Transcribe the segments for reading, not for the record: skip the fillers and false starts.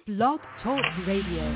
Blog Talk Radio.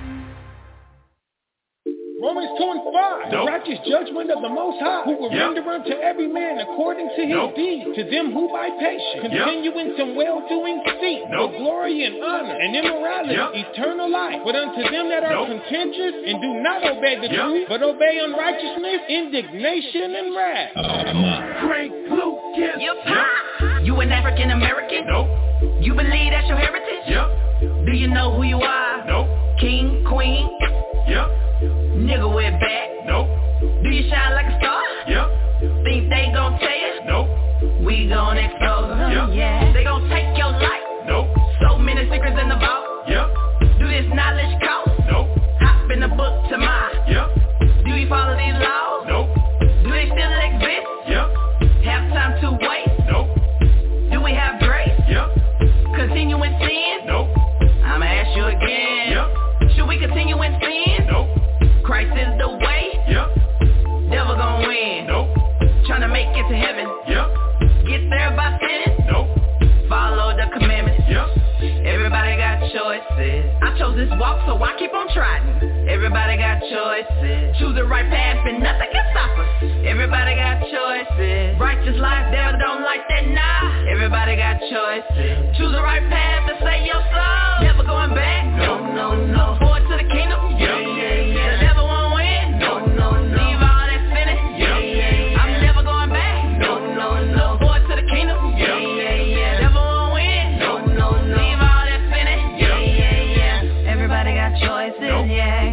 Romans 2:5, the righteous judgment of the Most High, who will render unto every man according to his deed. To them who by patience continue in some well-doing seek for glory and honor and immorality, eternal life. But unto them that are contentious and do not obey the truth, but obey unrighteousness, indignation, and wrath. Frank Lucas. You an African American? Nope. You believe that's your heritage? Yep. Do you know who you are? Nope. King, queen? Yep. Nigga with back? Nope. Do you shine like a star? Yep. Think they gon' tell you? Nope. We gon' expose them. Yep. Yeah. They gon' take your life? Nope. So many secrets in the vault? Yep. Do this knowledge cost? Nope. Hop in the book to mine? Yep. Do we follow these laws? Nope. Do they still exist? Yep. Have time to wait? Nope. Do we have grace? Yep. Continue in sin? Nope. I'ma ask you again. Yep. Should we continue in sin? Nope. Christ is the way? Yep. Devil gon' win? Nope. Tryna make it to heaven? Yep. Get there by sinning? Nope. Follow the commandments? Yep. Everybody got choices. I chose this walk, so I keep on trying. Everybody got choices. Choose the right path and nothing can stop us. Everybody got choices. Righteous life, devil don't like that, nah. Everybody got choices. Choose the right path to save your soul. Never going back. No, no, no. Forward to the kingdom. Yeah, yeah, yeah. The devil won't win. No, no, no. Leave all that sinning. Yeah, yeah, yeah. I'm never going back. No, no, no. Forward to the kingdom. Yeah, yeah, yeah. The devil won't win. No, no, no. Leave all that sinning. Yeah, yeah, yeah. Everybody got choices. Nope. Yeah.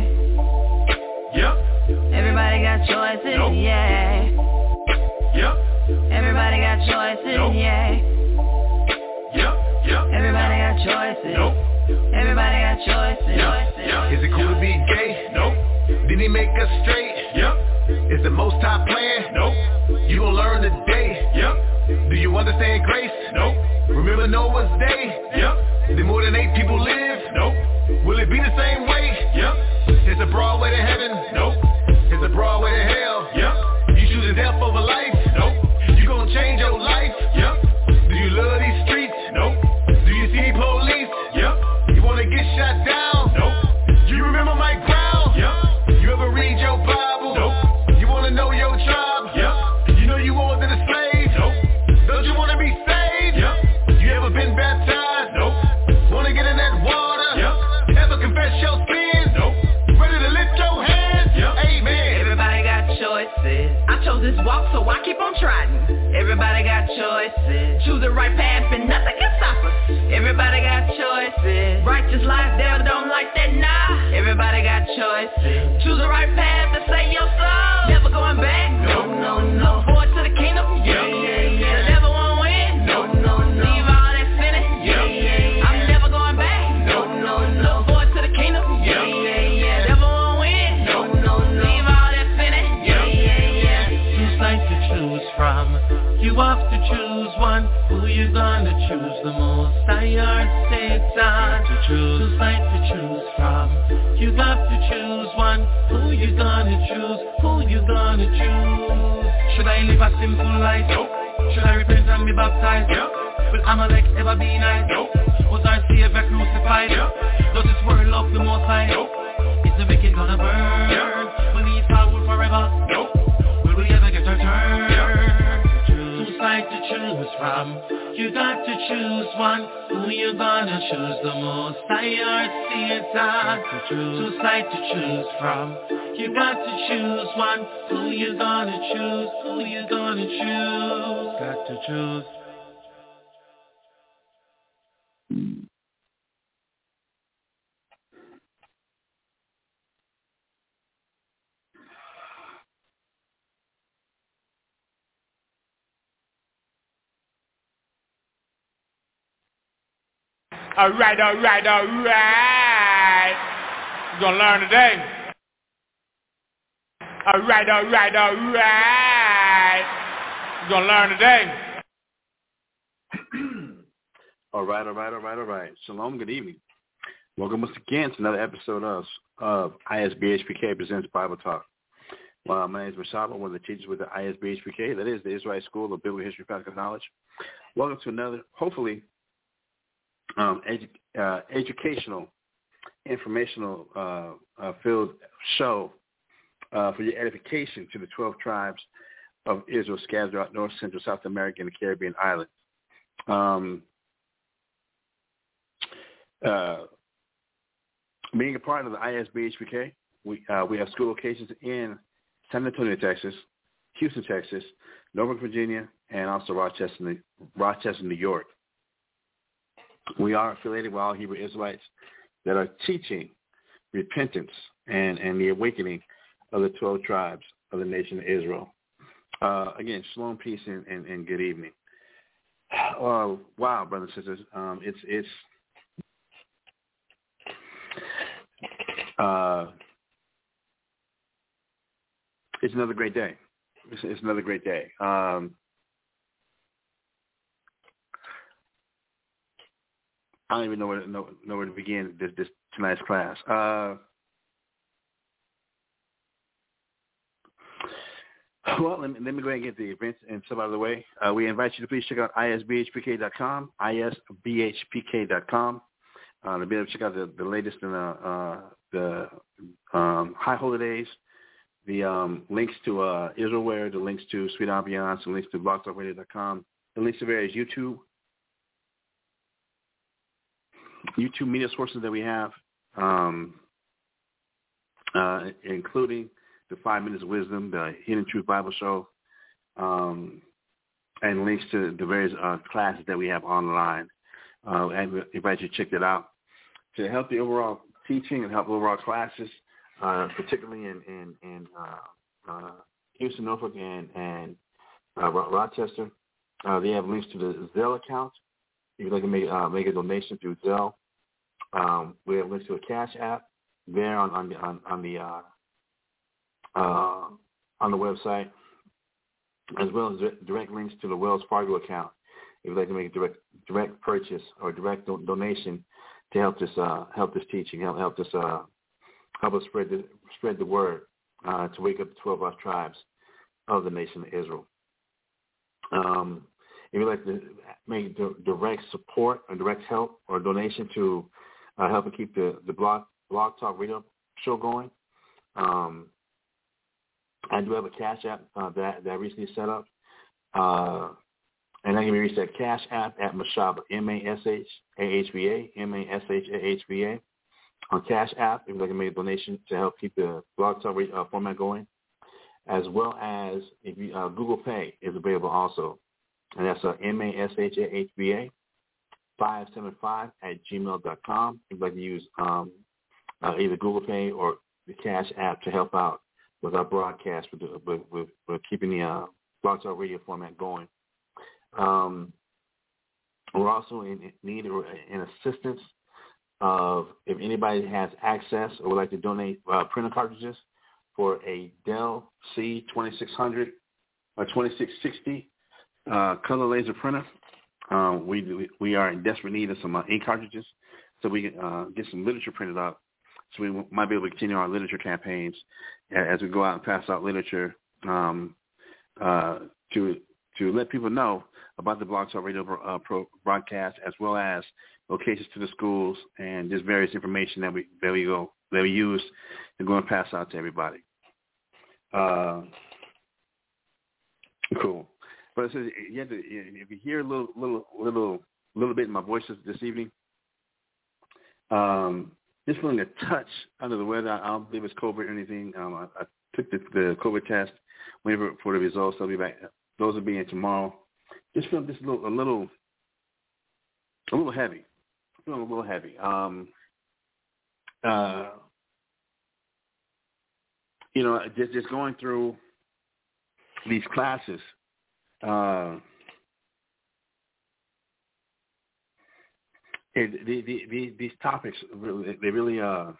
Yep. Everybody got choices. Nope. Yeah. Yep. Everybody got choices. Nope. Yeah. Yep. Yep. Everybody got choices. Nope. Everybody got choices. Yep. Is it cool to be gay? Nope. Did he make us straight? Yep. Is the Most High plan? Nope. You gon' learn today. Yep. Do you understand grace? Nope. Remember Noah's day? Yep. Did more than 8 people live? Nope. Will it be the same way? Yep. It's a broad way to heaven? Nope. It's a broad way to hell? Yep. You choosing death over life? Nope. You gon' change your life? Yep. Do you love these streets? Nope. Do you see police? Yep. You wanna get shot down? Nope. You remember my ground? Yep. You ever read your Bible? Nope. You wanna know your tribe? Yep. You know you more than a slave? Nope. Don't you wanna be saved? Yep. You ever been baptized? Nope. Wanna get in that water? Yep. Ever confess your sins? Nope. Ready to lift your hands? Yep. Amen. Everybody got choices. I chose this walk, so I keep on trying. Everybody got choices. Choose the right path and nothing can stop us. Everybody got choices. Righteous life, devil don't like that, nah. Everybody got choices. Choose the right path to save your soul. Never going back. No, no, no. Forward to the kingdom. Yeah, yeah, yeah. The devil won't win. No, no, no. Leave all that sinning. Yeah, yeah, yeah. I'm never going back. No, no, no. Forward to the kingdom. Yeah, yeah, yeah. The devil won't win. No, no, no. Leave all that sinning. Yeah, yeah, yeah. Choose like to choose from. You have to choose one. Who you gonna choose the most? I or Satan to choose like to choose from. You got to choose one. Who you gonna choose? Who you gonna choose? Should I live a simple life? Nope. Should I repent and be baptized? Yep. Will Amalek ever be nice? Nope. Was our Savior crucified? Yep. Does this world love the Most High? Nope. Is the wicked gonna burn? Yep. Will we fall forever? Nope. Will we ever get our turn? Yep. Choose like to choose from. You got to choose one. Who you gonna choose the most? I or Satan to choose like to choose from. You got to choose one. Who you gonna choose? Who you gonna choose? Got to choose. All right. You're gonna learn today. All right. You're gonna learn today. All right. Shalom, good evening. Welcome once again to another episode of ISBHPK Presents Bible Talk. My name is Mashaba, one of the teachers with the ISBHPK, that is the Israelite School of Biblical History and Practical Knowledge. Welcome to another, hopefully, educational, informational field show for your edification to the 12 tribes of Israel scattered throughout North, Central, South America, and the Caribbean islands. Being a part of the ISBHPK, we have school locations in San Antonio, Texas, Houston, Texas, Norfolk, Virginia, and also Rochester, New York. We are affiliated with all Hebrew Israelites that are teaching repentance and the awakening of the 12 tribes of the nation of Israel. Again, shalom, peace, and good evening. Wow, brothers and sisters, it's another great day. It's another great day. I don't even know where to begin this tonight's class. Well, let me go ahead and get the events and stuff out of the way. We invite you to please check out isbhpk.com, isbhpk.com, to be able to check out the latest in the high holidays, the links to Israelware, the links to Sweet Ambiance, the links to blogtalkradio.com, the links to various YouTube media sources that we have, including the 5 Minutes of Wisdom, the Hidden Truth Bible Show, and links to the various classes that we have online. And we invite you to check that out to help the overall teaching and help the overall classes, particularly in Houston, Norfolk, and Rochester. They have links to the Zelle account. If you'd like to make a donation through Zelle, we have links to a Cash App there on the website, as well as direct links to the Wells Fargo account. If you'd like to make a direct purchase or direct donation to help this teaching, help us spread the word to wake up the 12 tribes of the nation of Israel. If you'd like to make direct support or direct help or donation to help to keep the Blog Talk Radio show going, I do have a Cash App that I recently set up, and that can be reached at Cash App at Mashaba, MASHAHBA, on Cash App if you'd like to make a donation to help keep the Blog Talk Radio format going, as well as if you, Google Pay is available also, and that's MASHAHBA 575@gmail.com. If you'd like to use either Google Pay or the Cash App to help out with our broadcast, with keeping the Blog Talk Radio format going. We're also in need of an assistance of if anybody has access or would like to donate printer cartridges for a Dell C2600 or 2660 color laser printer. We are in desperate need of some ink cartridges so we can get some literature printed up, so we might be able to continue our literature campaigns as we go out and pass out literature to let people know about the Blog Talk Radio broadcast, as well as locations to the schools and just various information that we use to go and pass out to everybody. Cool. But it says if you hear a little bit in my voice this evening, just feeling a touch under the weather. I don't believe it's COVID or anything. I took the COVID test, waiting for the results. I'll be back. Those will be in tomorrow. Just feeling just a little heavy. Feeling a little heavy. Just going through these classes. These topics they really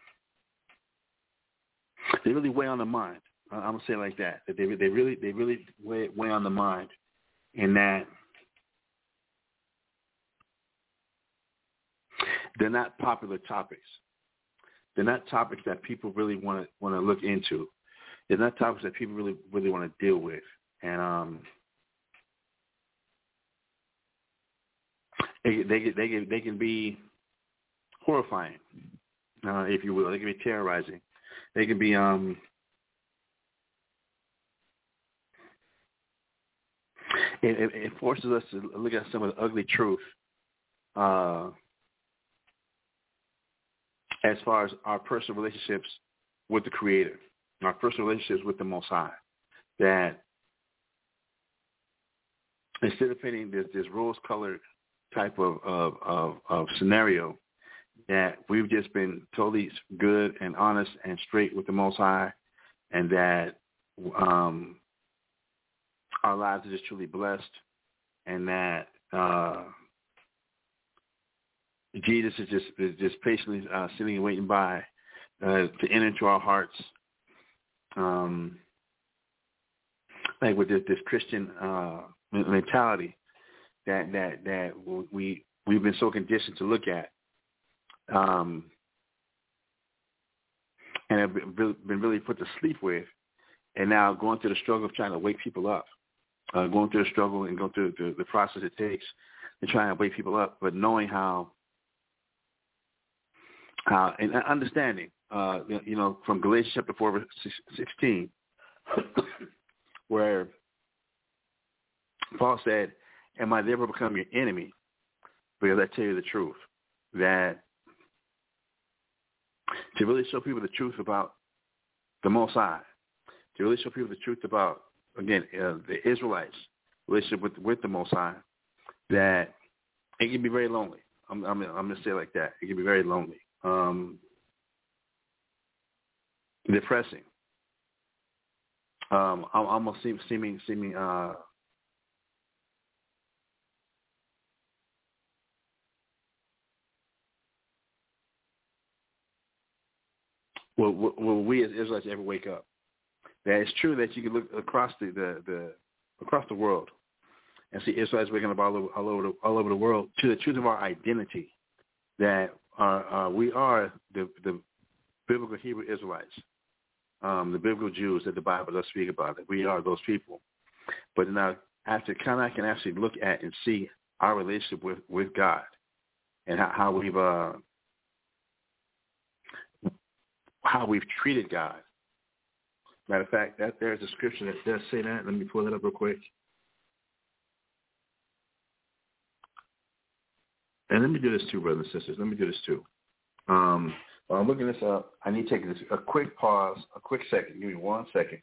weigh on the mind. I'm gonna say it like that. They really weigh on the mind, in that they're not popular topics. They're not topics that people really want to look into. They're not topics that people really want to deal with. And They can be horrifying, if you will. They can be terrorizing. They can be it forces us to look at some of the ugly truth as far as our personal relationships with the Creator, our personal relationships with the Most High. That instead of painting this rose-colored type of scenario, that we've just been totally good and honest and straight with the Most High, and that our lives are just truly blessed, and that Jesus is just patiently sitting and waiting by to enter into our hearts, like with this Christian mentality that we've been so conditioned to look at, and have been really put to sleep with, and now going through the struggle of trying to wake people up, going through the struggle and going through the process it takes to try and wake people up, but knowing how and understanding, from Galatians chapter 4, verse 16, where Paul said, "Am I therefore become your enemy? Because I tell you the truth, that to really show people the truth about the Most High, to really show people the truth about, again, the Israelites' relationship with the Most High, that it can be very lonely." I'm going to say it like that. It can be very lonely, depressing, almost seeming. Will we as Israelites ever wake up? That it's true that you can look across across the world and see Israelites waking up all over the world to the truth of our identity, that we are the biblical Hebrew Israelites, the biblical Jews that the Bible does speak about. That we are those people. But now, after kind of I can actually look at and see our relationship with God and how we've treated God. Matter of fact, there's a scripture that does say that. Let me pull it up real quick. And let me do this too, brothers and sisters. Let me do this too. While I'm looking this up, I need to take a quick pause, a quick second. Give me 1 second.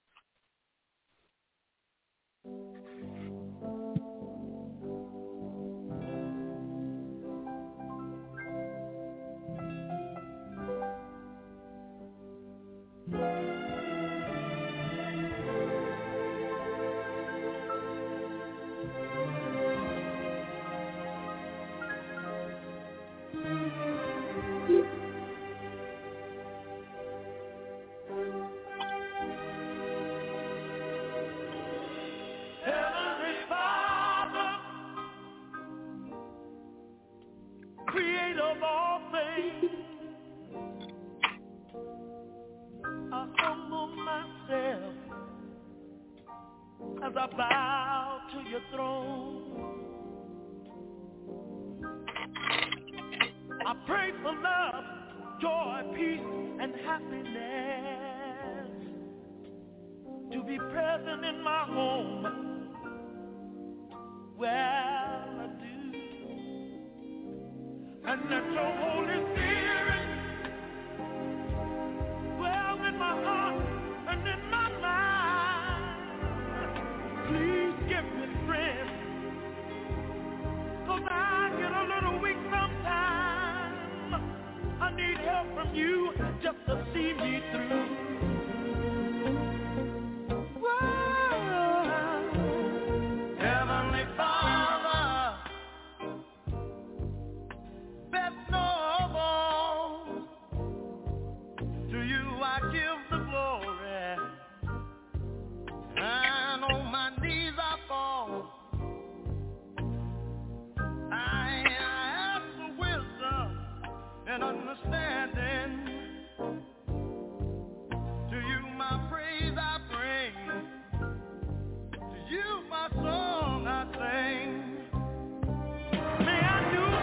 May I do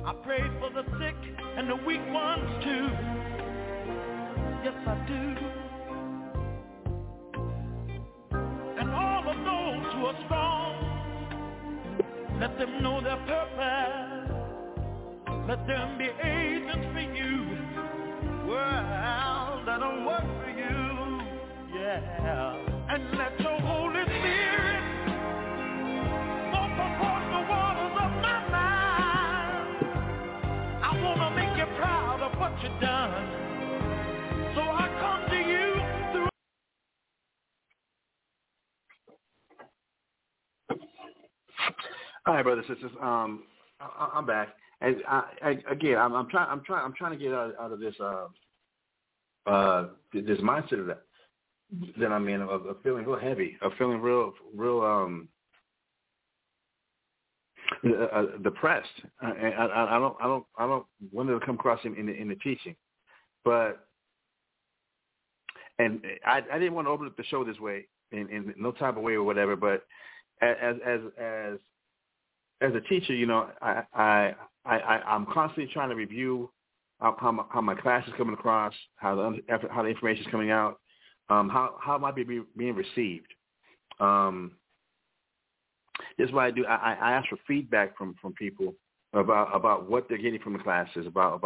I pray for the sick and the weak ones too. Yes, I do. And all of those who are strong, let them know their purpose. Let them be agents for you. Well, that don't work for you. Yeah. And let your Holy Spirit walk across the waters of my mind. I want to make you proud of what you've done. So I come to you through. All right, brothers and sisters. I'm back, and I'm trying to get out of this this mindset that I'm in of feeling real heavy, of feeling real depressed. And I don't want to come across in the teaching, but and I didn't want to open up the show this way in no type of way or whatever, but as a teacher, you know, I'm constantly trying to review how my class is coming across, how the information is coming out, how might be being received. This is what I do. I ask for feedback from people about what they're getting from the classes, about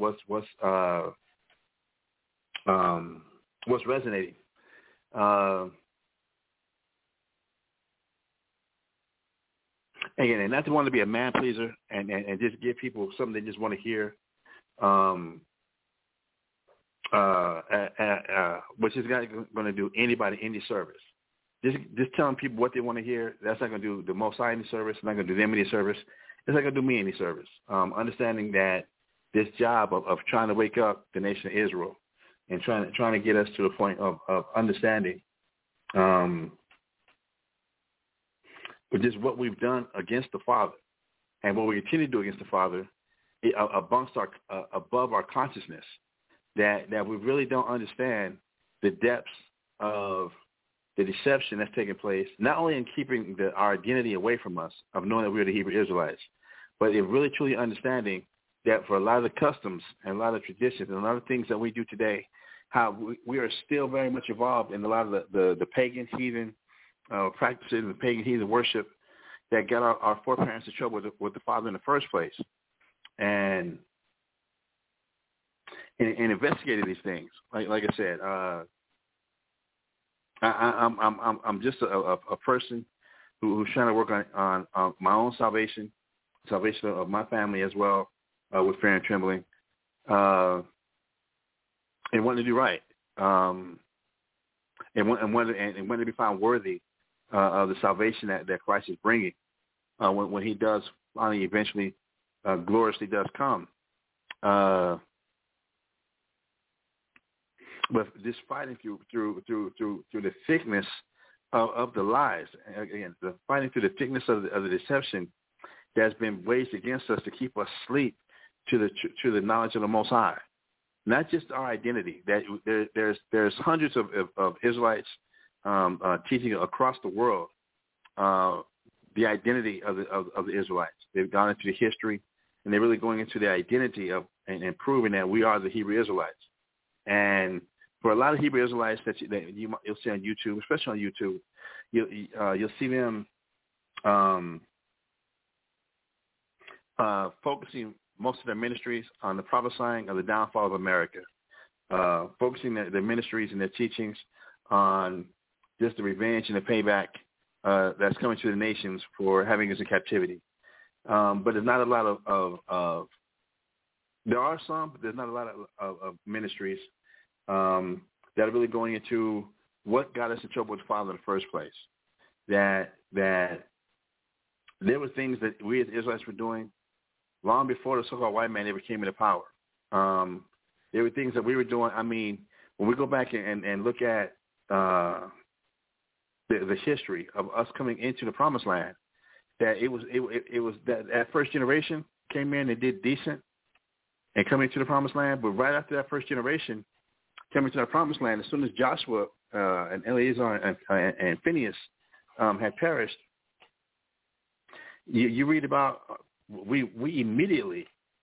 what's resonating. Again, and not to want to be a man pleaser and just give people something they just want to hear, which is not going to do anybody any service. Just telling people what they want to hear, that's not going to do the Most High any service. It's not going to do them any service. It's not going to do me any service. Understanding that this job of trying to wake up the nation of Israel and trying to get us to the point of understanding just what we've done against the Father and what we continue to do against the Father above our consciousness, that we really don't understand the depths of the deception that's taking place, not only in keeping our identity away from us, of knowing that we're the Hebrew Israelites, but in really truly understanding that for a lot of the customs and a lot of traditions and a lot of things that we do today, how we are still very much involved in a lot of the pagan, heathen practices and the pagan, heathen worship that got our foreparents in trouble with the Father in the first place. And investigating these things, like I said, I'm just a person who's trying to work on my own salvation of my family as well, with fear and trembling, and wanting to do right, and wanting to be found worthy of the salvation that Christ is bringing when He does finally, eventually, gloriously does come. But just fighting through the thickness of the lies, again, fighting through the thickness of the deception that's been waged against us to keep us asleep to the knowledge of the Most High. Not just our identity. That there's hundreds of Israelites teaching across the world the identity of the Israelites. They've gone into the history, and they're really going into the identity of and proving that we are the Hebrew Israelites. And for a lot of Hebrew Israelites that you'll see on YouTube, especially on YouTube, you'll see them focusing most of their ministries on the prophesying of the downfall of America, focusing their ministries and their teachings on just the revenge and the payback that's coming to the nations for having us in captivity. But there's not a lot of there are some, but there's not a lot of ministries that are really going into what got us in trouble with the Father in the first place. That there were things that we as Israelites were doing long before the so-called white man ever came into power. There were things that we were doing. I mean, when we go back and look at the history of us coming into the Promised Land, that it was that first generation came in and did decent and coming into the Promised Land, but right after that first generation coming to the Promised Land, as soon as Joshua and Eleazar and Phinehas had perished, you read about we immediately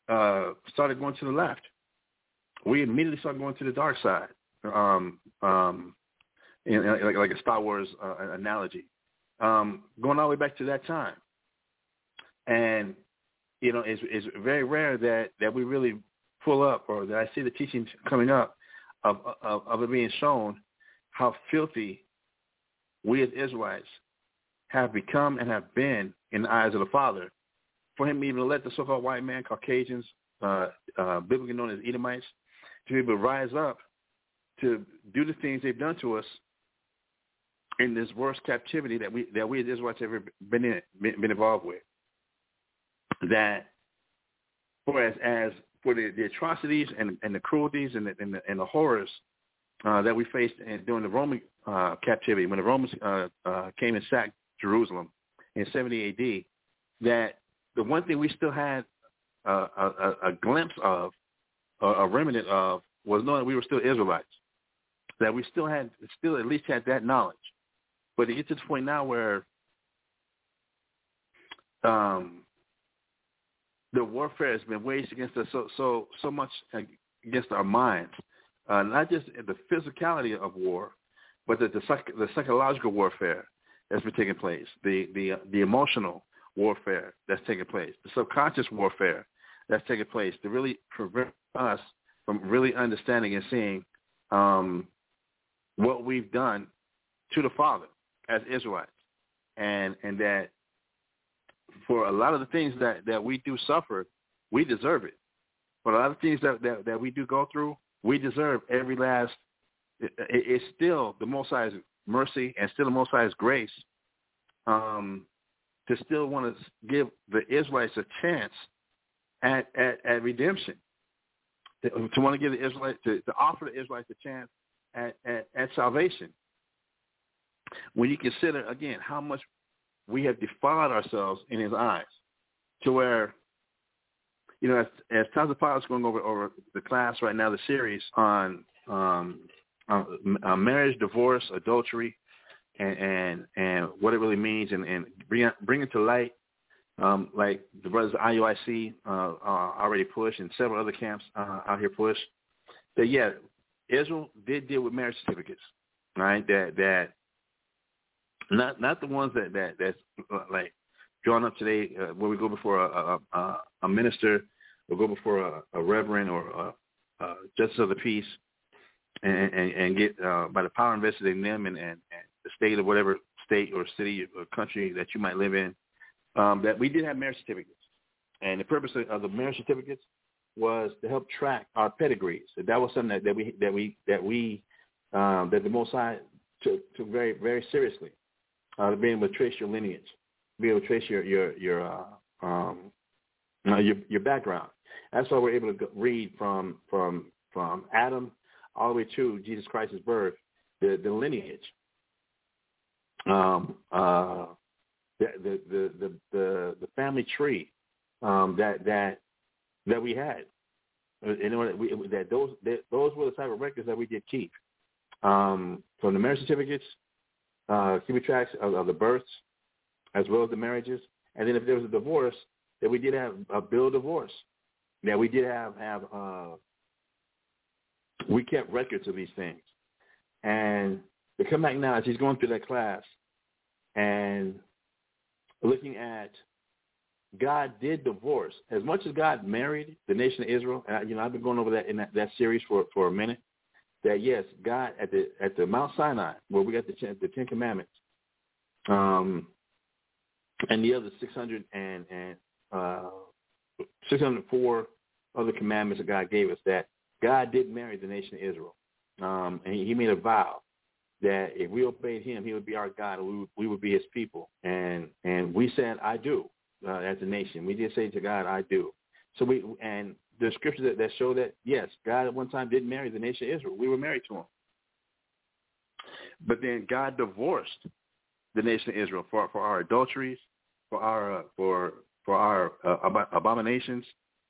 started going to the left. We immediately started going to the dark side, like a Star Wars analogy, going all the way back to that time. And, it's very rare that we really pull up, or that I see the teachings coming up of it being shown how filthy we as Israelites have become and have been in the eyes of the Father. For him even to let the so-called white man, Caucasians, biblically known as Edomites, to be able to rise up to do the things they've done to us in this worst captivity that we as Israelites have ever been involved with. That as for the atrocities and the cruelties and the horrors that we faced during the Roman captivity, when the Romans came and sacked Jerusalem in 70 A.D., that the one thing we still had a glimpse of, a remnant of, was knowing that we were still Israelites, that we still at least had that knowledge. But it gets to the point now where the warfare has been waged against us so much against our minds, not just the physicality of war, but the psychological warfare that's been taking place, the emotional warfare that's taking place, the subconscious warfare that's taking place to really prevent us from really understanding and seeing what we've done to the Father as Israelites, and that for a lot of the things that we do suffer, we deserve it. For a lot of things that we do go through, we deserve every last. It's still the Most High's mercy and still the Most High's grace to still want to give the Israelites a chance at redemption, to want to give the Israelites, to offer the Israelites a chance at salvation. When you consider, again, how much we have defiled ourselves in his eyes, to where, as Tons of Pilots going over the class right now, the series on marriage, divorce, adultery, and what it really means, and bring it to light, like the brothers at IUIC already push, and several other camps out here push, that Israel did deal with marriage certificates, right? That not the ones that's like drawn up today, where we go before a minister, or go before a reverend or a justice of the peace, and get by the power invested in them and the state of whatever state or city or country that you might live in, that we did have marriage certificates, and the purpose of the marriage certificates was to help track our pedigrees. That was something that the Most High took very, very seriously. To be able to trace your lineage, be able to trace your background. That's why we're able to read from Adam all the way to Jesus Christ's birth, the lineage, the family tree that we had. In order that those were the type of records that we did keep, from the marriage certificates. Keeping tracks of the births as well as the marriages. And then if there was a divorce, that we did have a bill of divorce. That we did have we kept records of these things. And to come back now, as he's going through that class and looking at God did divorce. As much as God married the nation of Israel, and I've been going over that in that series for a minute, that yes, God at the Mount Sinai, where we got the Ten Commandments, and the other 604 other commandments that God gave us, that God did marry the nation of Israel, and He made a vow that if we obeyed Him, He would be our God, and we would be His people, and we said, "I do," as a nation. We did say to God, "I do." So the scriptures that show that, yes, God at one time did marry the nation of Israel. We were married to Him. But then God divorced the nation of Israel for our adulteries, for our abominations,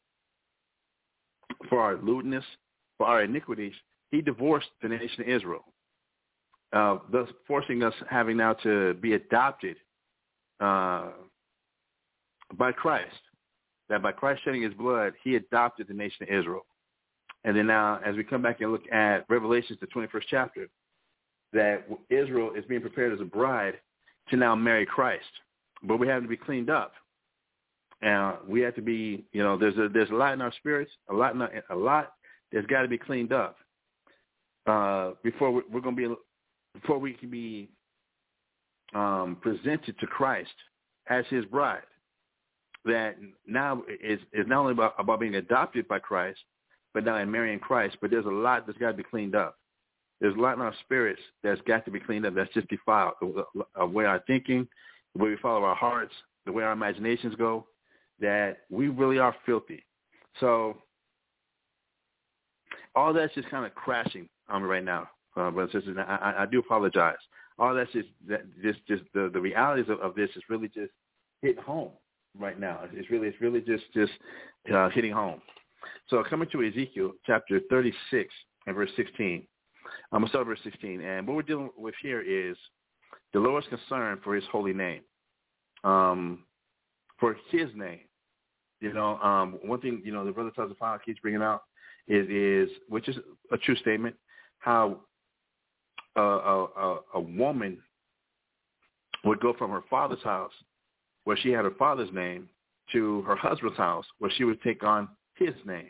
for our lewdness, for our iniquities. He divorced the nation of Israel, thus forcing us having now to be adopted by Christ that by Christ shedding his blood, he adopted the nation of Israel. And then now, as we come back and look at Revelations, the 21st chapter, that Israel is being prepared as a bride to now marry Christ. But we have to be cleaned up. And we have to be, there's a lot in our spirits, a lot that's got to be cleaned up before we can be presented to Christ as his bride. That now is not only about being adopted by Christ, but now in marrying Christ. But there's a lot that's got to be cleaned up. There's a lot in our spirits that's got to be cleaned up. That's just defiled. The way our thinking, the way we follow our hearts, the way our imaginations go, that we really are filthy. So all that's just kind of crashing on me right now, brothers and sisters. I do apologize. All that's just the realities of this is really just hit home right now. It's really just hitting home. So coming to Ezekiel chapter 36 and verse 16. I'm going to start with verse 16. And what we're dealing with here is the Lord's concern for his holy name, for his name. One thing, the brother Tazafal keeps bringing out is, which is a true statement, how a woman would go from her father's house, where she had her father's name, to her husband's house, where she would take on his name,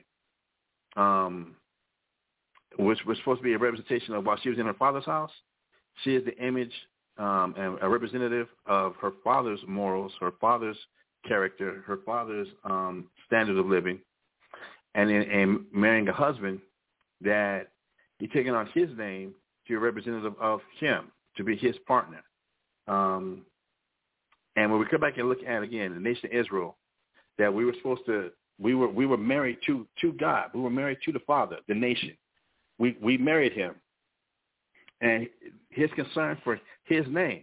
which was supposed to be a representation of while she was in her father's house. She is the image and a representative of her father's morals, her father's character, her father's standards of living, and in marrying a husband, that you're taking on his name to be a representative of him, to be his partner. And when we come back and look at, again, the nation of Israel, that we were married to God. We were married to the Father, the nation. We married him. And his concern for his name,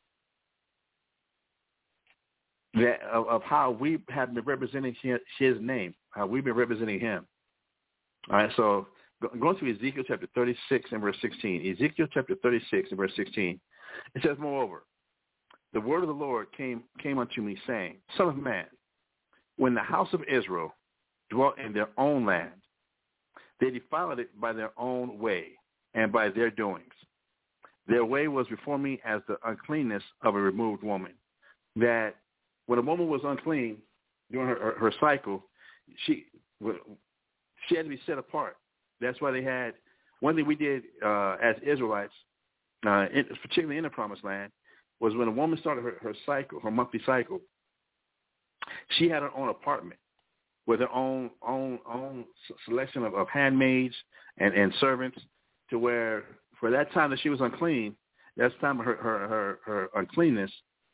that of how we have been representing his name, how we've been representing him. All right, so going to Ezekiel chapter 36 and verse 16. Ezekiel chapter 36 and verse 16. It says, moreover, the word of the Lord came unto me, saying, Son of man, when the house of Israel dwelt in their own land, they defiled it by their own way and by their doings. Their way was before me as the uncleanness of a removed woman. That when a woman was unclean during her cycle, she had to be set apart. That's why they had, one thing we did as Israelites, particularly in the Promised Land, was when a woman started her cycle, her monthly cycle, she had her own apartment with her own selection of handmaids and servants, to where for that time that she was unclean, that's the time of her uncleanness,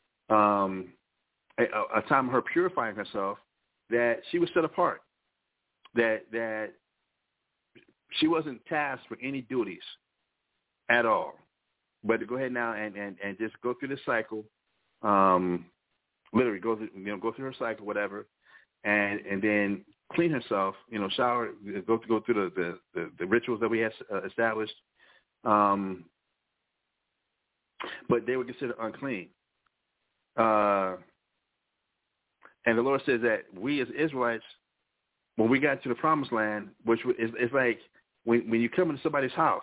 a time of her purifying herself, that she was set apart, that she wasn't tasked with any duties at all, but to go ahead now and just go through this cycle, literally go through her cycle, whatever, and then clean herself, shower, go through the rituals that we had established, but they were considered unclean. And the Lord says that we as Israelites, when we got to the Promised Land, which is like when you come into somebody's house,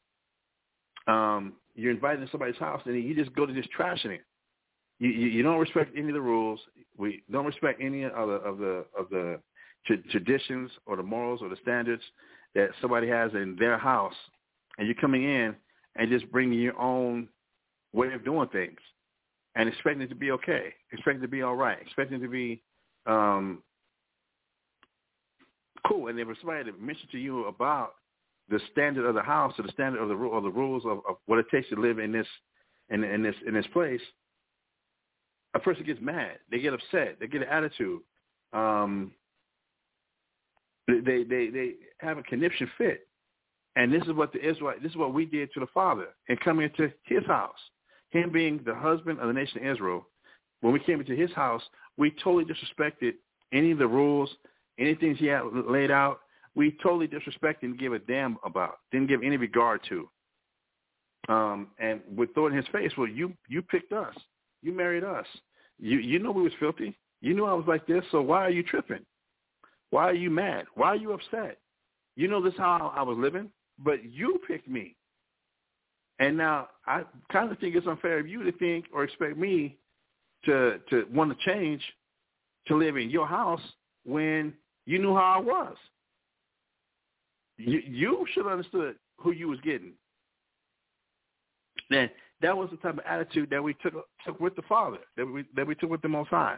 you're invited to somebody's house, and you just go to just trashing it. You don't respect any of the rules. We don't respect any of the traditions or the morals or the standards that somebody has in their house, and you're coming in and just bringing your own way of doing things and expecting it to be okay, expecting it to be all right, expecting it to be cool. And there was somebody that mentioned to you about the standard of the house, or the standard of the rules of what it takes to live in this place, a person gets mad. They get upset. They get an attitude. They have a conniption fit. And this is what this is what we did to the Father in coming into his house. Him being the husband of the nation of Israel, when we came into his house, we totally disrespected any of the rules, any things he had laid out. We totally disrespected and give a damn about, didn't give any regard to. And we throw it in his face, well, you picked us. You married us. You know we was filthy. You knew I was like this, so why are you tripping? Why are you mad? Why are you upset? You know this is how I was living, but you picked me. And now I kind of think it's unfair of you to think or expect me to want to change to live in your house when you knew how I was. You should have understood who you was getting. And that was the type of attitude that we took with the Father, that we took with the Most High.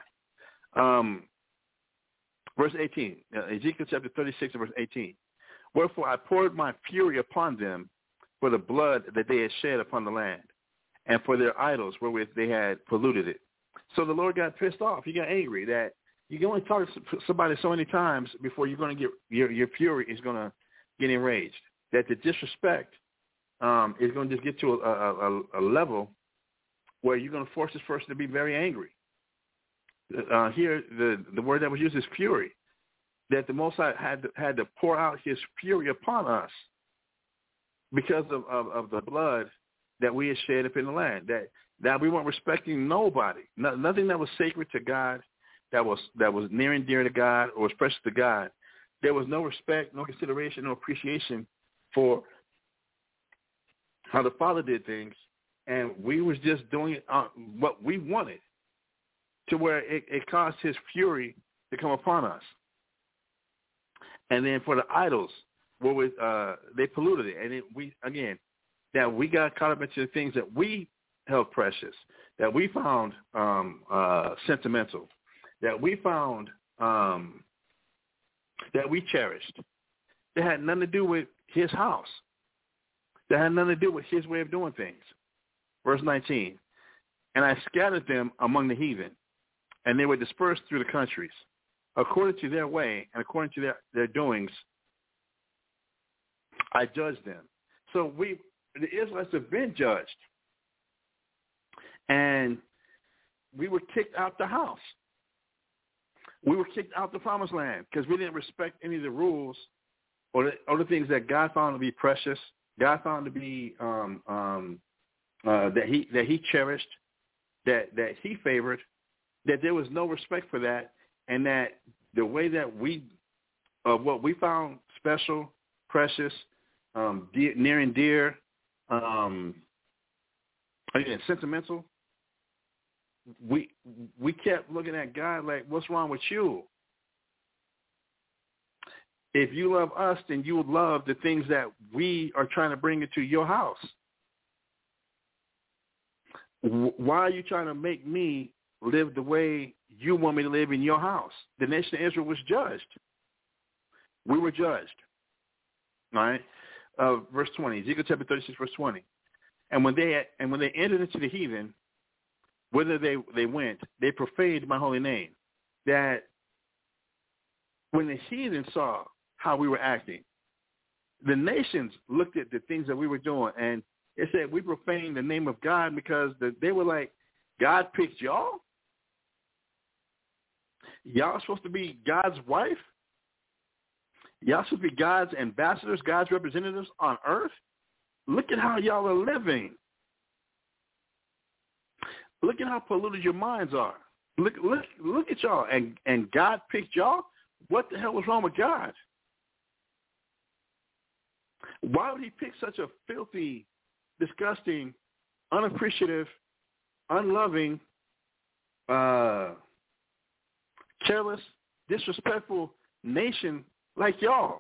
Verse 18, Ezekiel chapter 36, verse 18. Wherefore I poured my fury upon them for the blood that they had shed upon the land, and for their idols wherewith they had polluted it. So the Lord got pissed off. He got angry that you can only talk to somebody so many times before you're going to get your fury is going to get enraged. That the disrespect is going to just get to a level where you're going to force this person to be very angry. Here, the word that was used is fury. That the Most High had to pour out His fury upon us because of the blood that we had shed up in the land. That we weren't respecting nobody. Nothing that was sacred to God, that was near and dear to God, or was precious to God. There was no respect, no consideration, no appreciation for how the Father did things, and we was just doing it what we wanted, to where it caused His fury to come upon us. And then for the idols, they polluted it, and we got caught up into the things that we held precious, that we found sentimental, that we found that we cherished. That had nothing to do with His house. That had nothing to do with His way of doing things. Verse 19, and I scattered them among the heathen, and they were dispersed through the countries, according to their way and according to their doings. I judged them. So the Israelites have been judged, and we were kicked out the house. We were kicked out the promised land because we didn't respect any of the rules or the things that God found to be precious. God found to be that He cherished, that He favored. That there was no respect for that, and that the way that what we found special, precious, near and dear, sentimental, we kept looking at God like, what's wrong with you? If you love us, then you would love the things that we are trying to bring into your house. Why are you trying to make me live the way you want me to live in your house? The nation of Israel was judged. We were judged. All right? Verse 20, Ezekiel chapter 36, verse 20. And when they entered into the heathen, whither they went, they profaned my holy name. That when the heathen saw how we were acting, the nations looked at the things that we were doing, and it said we profaned the name of God because they were like, God picked y'all? Y'all supposed to be God's wife? Y'all should be God's ambassadors, God's representatives on earth? Look at how y'all are living. Look at how polluted your minds are. Look at y'all. And God picked y'all? What the hell was wrong with God? Why would He pick such a filthy, disgusting, unappreciative, unloving, careless, disrespectful nation like y'all?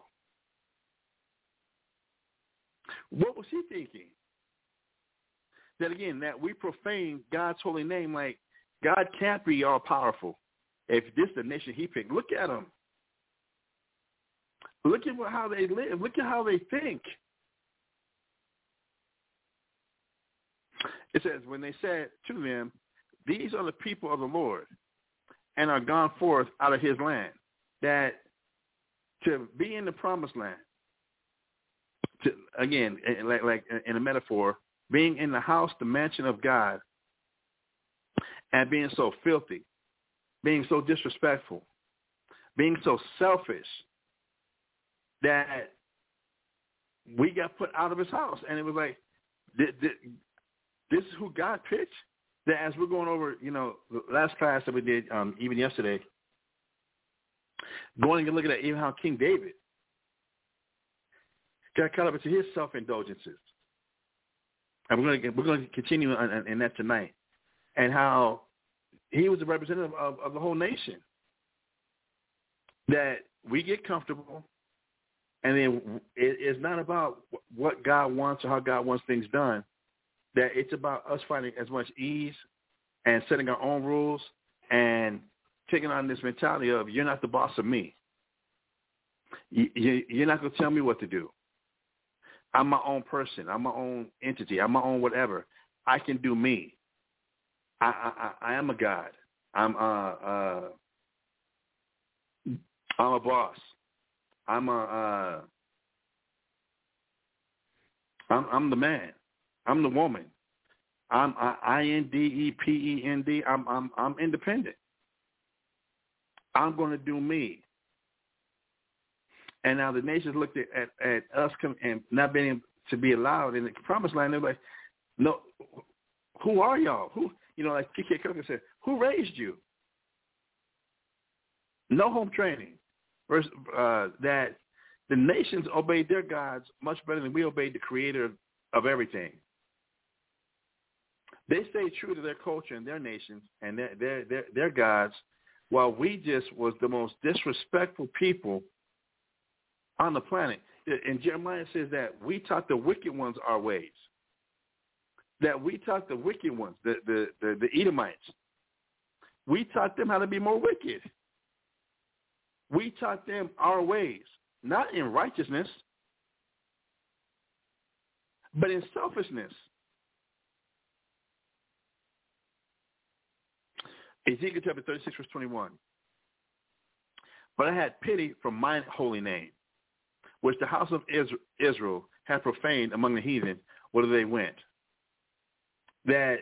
What was He thinking? That again, that we profane God's holy name, like God can't be all powerful. If this is the nation He picked, look at them. Look at how they live. Look at how they think. It says, when they said to them, these are the people of the Lord, and are gone forth out of His land. That to be in the promised land, again, like in a metaphor, being in the house, the mansion of God, and being so filthy, being so disrespectful, being so selfish, that we got put out of His house. And it was like, this is who God picked? that as we're going over, the last class that we did, even yesterday, going and looking at even how King David got caught up into his self-indulgences. And we're going to continue in that tonight, and how he was a representative of the whole nation. That we get comfortable, and then it's not about what God wants or how God wants things done. That it's about us finding as much ease and setting our own rules and taking on this mentality of, you're not the boss of me. You're not going to tell me what to do. I'm my own person. I'm my own entity. I'm my own whatever. I can do me. I am a God. I'm a boss. I'm the man. I'm the woman. I'm INDEPEND. I'm independent. I'm going to do me. And now the nations looked at us and not being able to be allowed in the promised land. They're like, no, who are y'all? Who, like K.K. Cook said, who raised you? No home training. That the nations obeyed their gods much better than we obeyed the creator of everything. They stayed true to their culture and their nations and their gods, while we just was the most disrespectful people on the planet. And Jeremiah says that we taught the wicked ones our ways. That we taught the wicked ones, the Edomites. We taught them how to be more wicked. We taught them our ways, not in righteousness, but in selfishness. Ezekiel chapter 36, verse 21. But I had pity for mine holy name, which the house of Israel had profaned among the heathen, whither they went. That,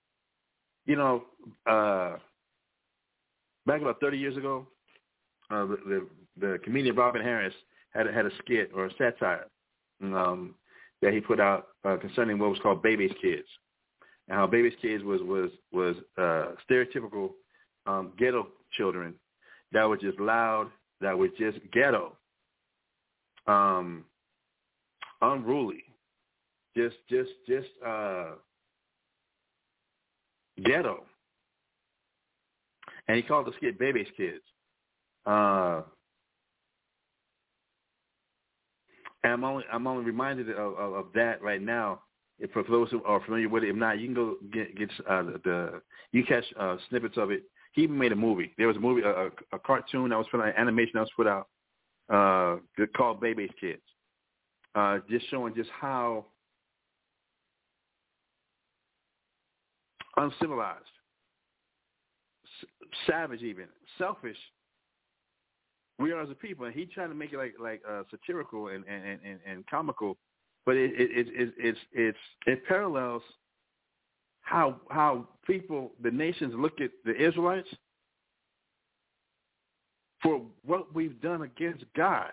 back about 30 years ago, the comedian Robin Harris had a skit or a satire that he put out concerning what was called Baby's Kids, and how Baby's Kids was stereotypical ghetto children that were just loud, that were just ghetto, unruly, just ghetto, and he called the skit Baby's Kids. And I'm only reminded of that right now. If for those who are familiar with it, if not, you can go you catch snippets of it. He even made a movie. There was a movie, a cartoon that was put out, an animation that was put out, called Baby's Kids, just showing just how uncivilized, savage, even selfish we are as a people. And he tried to make it like satirical and comical, but it parallels how people, the nations, look at the Israelites for what we've done against God.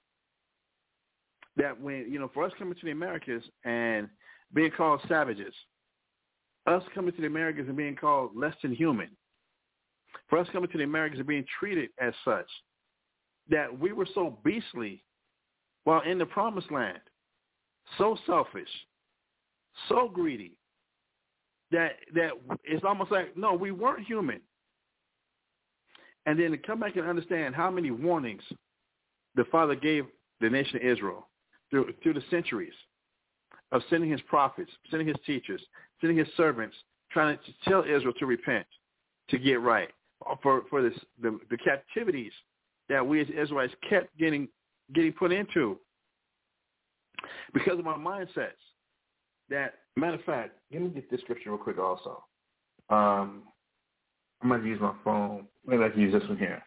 That when, for us coming to the Americas and being called savages, us coming to the Americas and being called less than human, for us coming to the Americas and being treated as such, that we were so beastly while in the promised land, so selfish, so greedy, that it's almost like, no, we weren't human. And then to come back and understand how many warnings the Father gave the nation of Israel through the centuries of sending his prophets, sending his teachers, sending his servants, trying to tell Israel to repent, to get right, for the captivities that we as Israelites kept getting put into because of our mindsets. That, matter of fact, let me get this scripture real quick also. I'm going to use my phone. Maybe I can use this one here.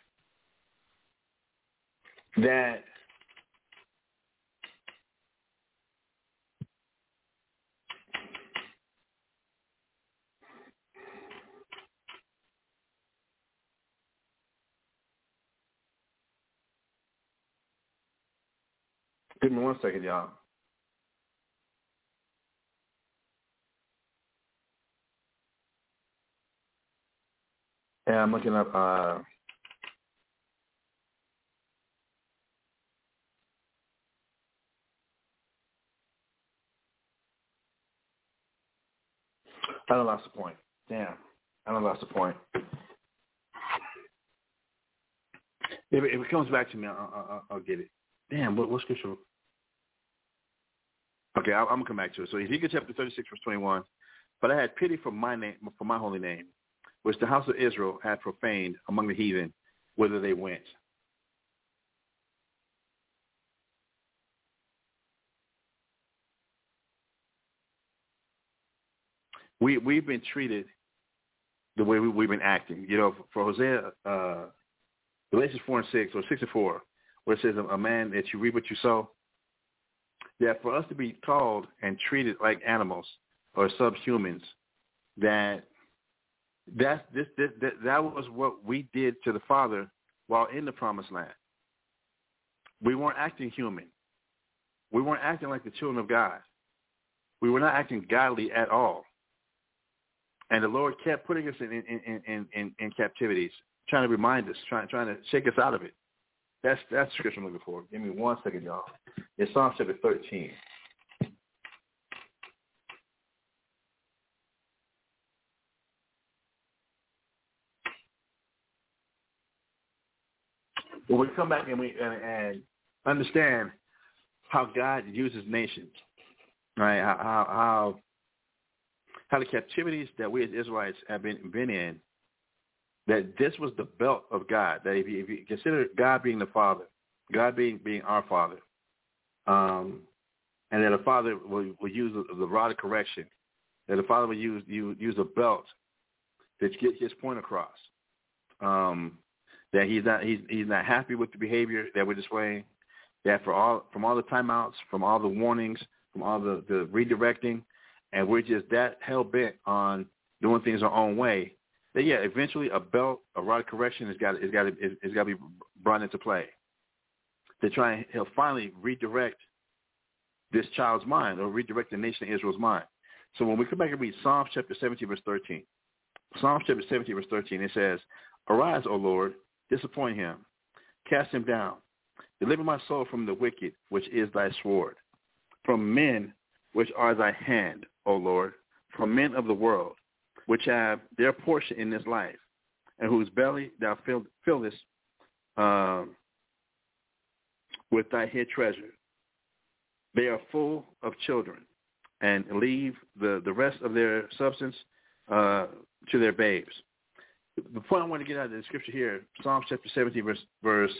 That give me 1 second, y'all. And I'm looking up I done lost the point. Damn. I done lost the point. If it comes back to me, I'll get it. Damn, what scripture? Okay, I'm going to come back to it. So Ezekiel chapter 36, verse 21. But I had pity for my name, for my holy name, which the house of Israel had profaned among the heathen, whither they went. We've been treated the way we've been acting. You know, for Hosea, Galatians 4 and 6, or 6 and 4, where it says, a man that you reap what you sow, that for us to be called and treated like animals or subhumans, that was what we did to the Father while in the promised land. We weren't acting human. We weren't acting like the children of God. We were not acting godly at all. And the Lord kept putting us in captivities, trying to remind us, trying to shake us out of it. That's the scripture I'm looking for. Give me 1 second, y'all. It's Psalm chapter 13. When we come back and we understand how God uses nations, right? How the captivities that we as Israelites have been in, that this was the belt of God. That if you consider God being the Father, God being our Father, and that the Father will use the rod of correction, that the Father will use a belt to get his point across. That he's not happy with the behavior that we're displaying. That from all the timeouts, from all the warnings, from all the redirecting, and we're just that hell bent on doing things our own way, that eventually a belt, a rod of correction has got to be brought into play. To try and he'll finally redirect this child's mind, or redirect the nation of Israel's mind. So when we come back and read Psalms chapter 17, verse 13, Psalms chapter 17, verse 13, it says, "Arise, O Lord, disappoint him, cast him down, deliver my soul from the wicked, which is thy sword, from men which are thy hand, O Lord, from men of the world, which have their portion in this life, and whose belly thou fillest with thy hid treasure. They are full of children, and leave the rest of their substance to their babes." The point I want to get out of the scripture here, Psalms chapter 17, verse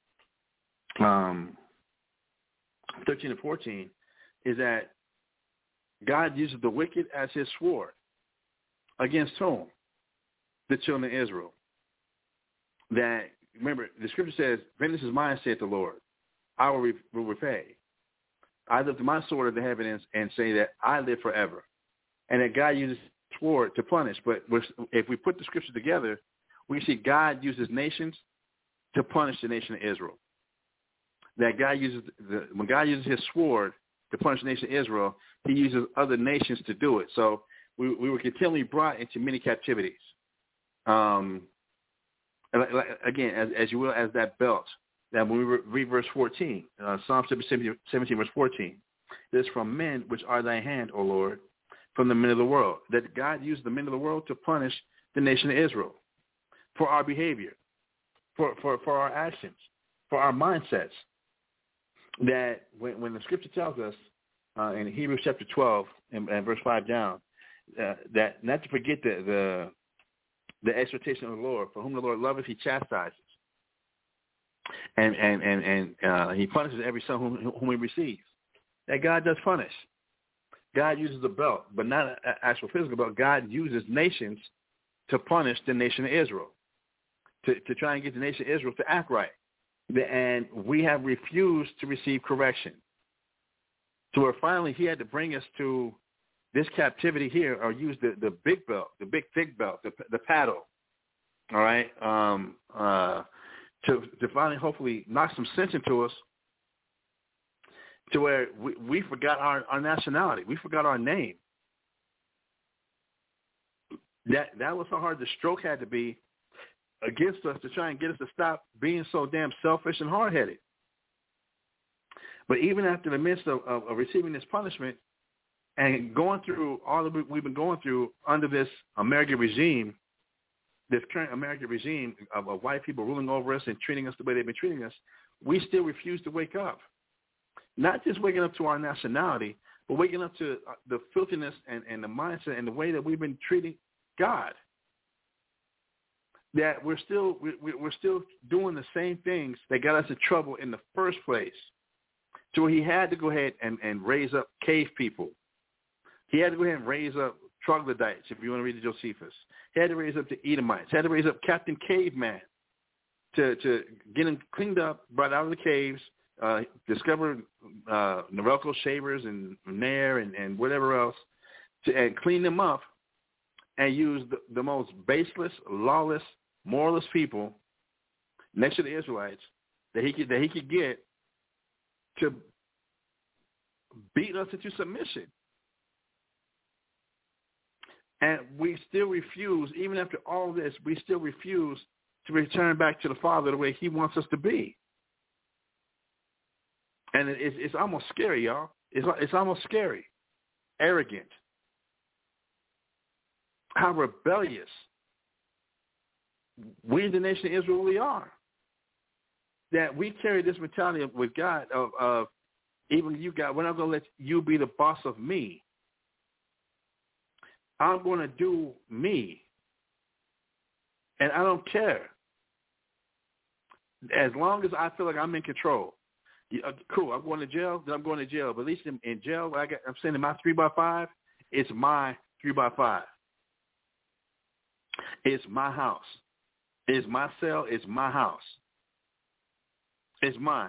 13 and 14, is that God uses the wicked as his sword. Against whom? The children of Israel. That, remember, the scripture says, "Vengeance is mine, saith the Lord. I will repay. I lift my sword of the heavens and say that I live forever." And that God uses sword to punish. But if we put the scripture together, we see God uses nations to punish the nation of Israel. That God uses when God uses his sword to punish the nation of Israel, he uses other nations to do it. So we were continually brought into many captivities. And again, as you will, as that belt. That when we read verse 14, Psalm 17, verse 14, it is from men which are thy hand, O Lord, from the men of the world. That God used the men of the world to punish the nation of Israel for our behavior, for our actions, for our mindsets. That when the scripture tells us in Hebrews chapter 12 and verse 5 down, that not to forget the exhortation of the Lord, for whom the Lord loveth, he chastises. And he punishes every son whom he receives. That God does punish. God uses the belt, but not an actual physical belt. God uses nations to punish the nation of Israel, to try and get the nation of Israel to act right. And we have refused to receive correction. So where finally he had to bring us to this captivity here, or use the big belt, the big thick belt, the paddle, all right, to finally hopefully knock some sense into us, to where we forgot our nationality. We forgot our name. That was how hard the stroke had to be against us to try and get us to stop being so damn selfish and hard-headed. But even after the midst of receiving this punishment and going through all that we've been going through under this American regime, this current American regime of white people ruling over us and treating us the way they've been treating us, we still refuse to wake up. Not just waking up to our nationality, but waking up to the filthiness and the mindset and the way that we've been treating God. That we're still doing the same things that got us in trouble in the first place. So he had to go ahead and raise up cave people. He had to go ahead and raise up troglodytes, if you want to read the Josephus. He had to raise up the Edomites. He had to raise up Captain Caveman to get them cleaned up, brought out of the caves, discovered Norelco shavers and Nair and whatever else, and clean them up and use the most baseless, lawless, moralist people next to the Israelites that he could get to beat us into submission. And we still refuse, even after all this, we still refuse to return back to the Father the way he wants us to be. And it's almost scary, y'all. It's almost scary, arrogant, how rebellious we, the nation of Israel, really are. That we carry this mentality with God of even you, God, we're not going to let you be the boss of me. I'm going to do me. And I don't care. As long as I feel like I'm in control. Cool, I'm going to jail, then I'm going to jail. But at least in jail, I'm saying in my 3x5, it's my 3x5. It's my house. It's my cell. It's my house. It's mine.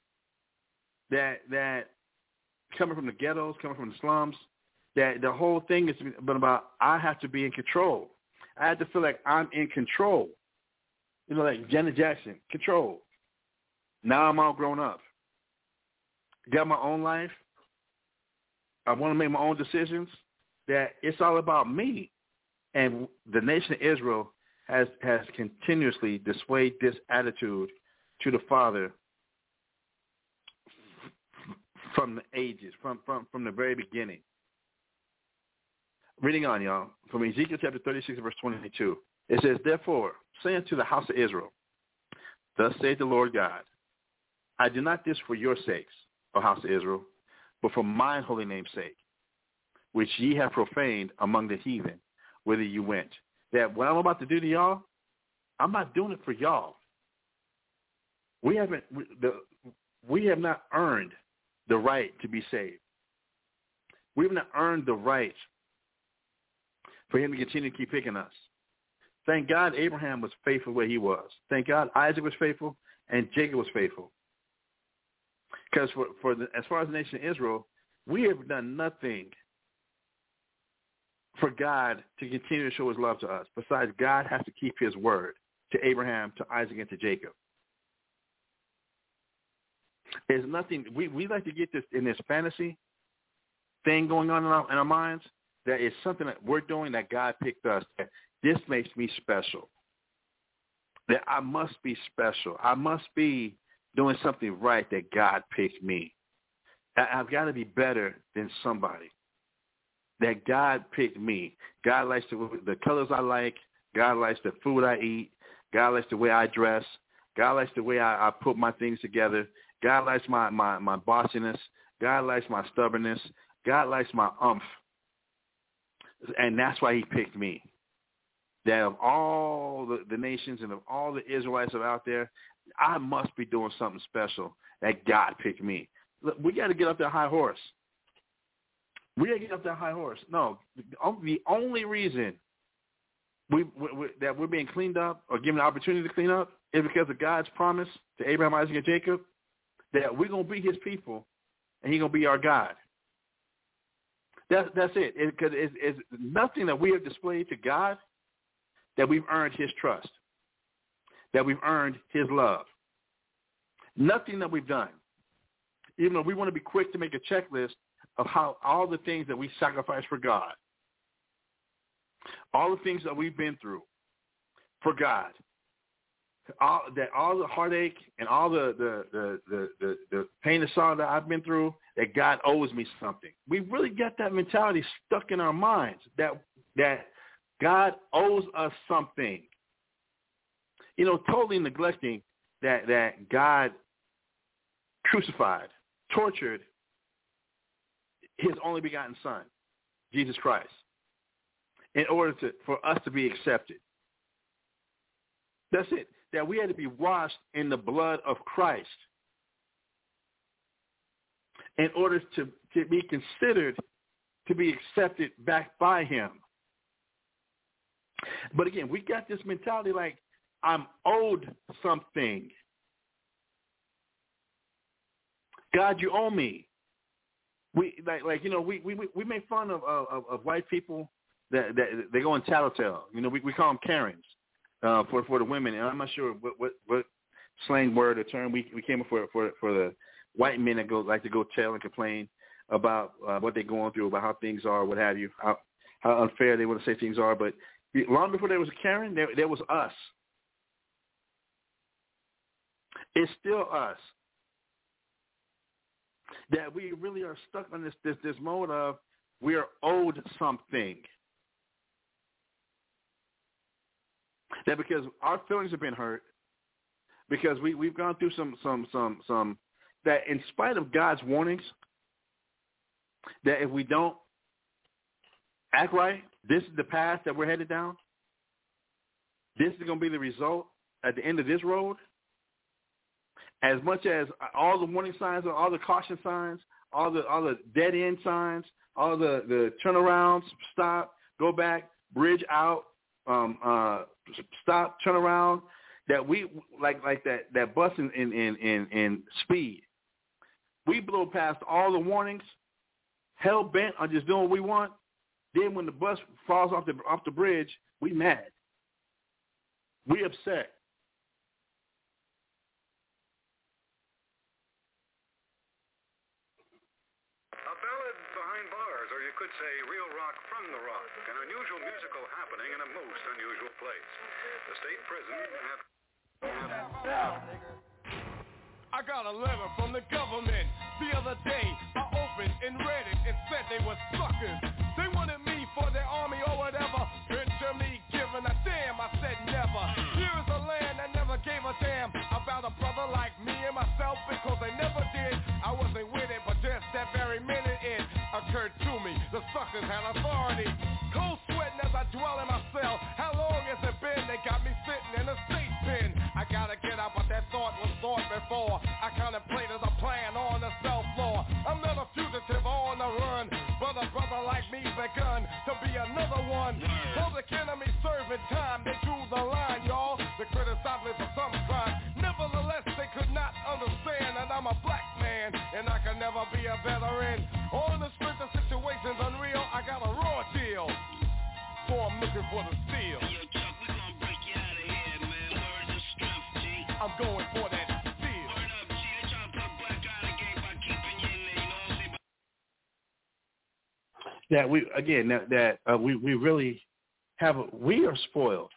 That coming from the ghettos, coming from the slums, that the whole thing is about I have to be in control. I have to feel like I'm in control. You know, like Janet Jackson, control. Now I'm all grown up. Got my own life. I want to make my own decisions. That it's all about me. And the nation of Israel has continuously displayed this attitude to the Father from the ages, from the very beginning. Reading on, y'all, from Ezekiel chapter 36, verse 22. It says, therefore, say unto the house of Israel, thus saith the Lord God, I do not this for your sakes, O house of Israel, but for mine holy name's sake, which ye have profaned among the heathen, whither you went. That what I'm about to do to y'all, I'm not doing it for y'all. We have not earned the right to be saved. We have not earned the right for him to continue to keep picking us. Thank God Abraham was faithful where he was. Thank God Isaac was faithful and Jacob was faithful. Because as far as the nation of Israel, we have done nothing for God to continue to show his love to us. Besides, God has to keep his word to Abraham, to Isaac, and to Jacob. There's nothing, we like to get this in this fantasy thing going on in our minds, that is something that we're doing that God picked us. This makes me special. That I must be special. I must be doing something right that God picked me. I've got to be better than somebody. That God picked me. God likes the colors I like. God likes the food I eat. God likes the way I dress. God likes the way I put my things together. God likes my bossiness. God likes my stubbornness. God likes my umph. And that's why he picked me. That of all the nations and of all the Israelites that are out there, I must be doing something special that God picked me. Look, we got to get up that high horse. We got to get up that high horse. No, the only reason that we're being cleaned up or given the opportunity to clean up is because of God's promise to Abraham, Isaac, and Jacob that we're going to be his people and he's going to be our God. That's it. Because it's nothing that we have displayed to God that we've earned his trust, that we've earned his love. Nothing that we've done. Even though we want to be quick to make a checklist of how all the things that we sacrifice for God, all the things that we've been through for God, all the heartache and all the pain and sorrow that I've been through, that God owes me something. We really got that mentality stuck in our minds that God owes us something. Totally neglecting that God crucified, tortured his only begotten Son, Jesus Christ, in order for us to be accepted. That's it. That we had to be washed in the blood of Christ in order to be considered to be accepted back by him. But again, we got this mentality like, I'm owed something. God, you owe me. We make fun of white people that they go in tattletale. We call them Karens for the women, and I'm not sure what slang word or term we came up for the white men that like to go tell and complain about what they're going through, about how things are, what have you, how unfair they want to say things are. But long before there was a Karen, there was us. It's still us. That we really are stuck on this mode of we are owed something. That because our feelings have been hurt, because we've gone through some that in spite of God's warnings, that if we don't act right, this is the path that we're headed down. This is going to be the result at the end of this road. As much as all the warning signs, all the caution signs, all the dead end signs, all the turnarounds, stop, go back, bridge out, stop, turn around, that we like that bus in Speed. We blow past all the warnings, hell bent on just doing what we want. Then when the bus falls off the bridge, we mad. We upset. Could say real rock from the rock, an unusual musical happening in a most unusual place. The state prison I got a letter from the government the other day. I opened and read it and said they were suckers. They wanted me for their army or whatever. Picture me giving a damn, I said never. Here's a land that never gave a damn about a brother like me and myself, because they never did. I wasn't with it, but just that very minute it occurred to me, the suckers had authority. Cold sweating as I dwell in my cell. How long has it been? They got me sitting in a state pen. I gotta get out, but that thought was thought before. I contemplated a plan on the cell floor. I'm not a fugitive on the run, but a brother like me begun to be another one. Public enemy serving time, they drew the line, y'all. They criticized me for some crime. Nevertheless, they could not understand that I'm a black man, and I can never be a veteran. On the strength of situations unreal, I got a raw deal, so I'm looking for the steel. Yo, Chuck, we gon' break you out of here, man. Words of strength, G. I'm going for that steel. Word up, G. They try to put black out of the game by keeping you in there, you know what I'm saying? That we really we are spoiled.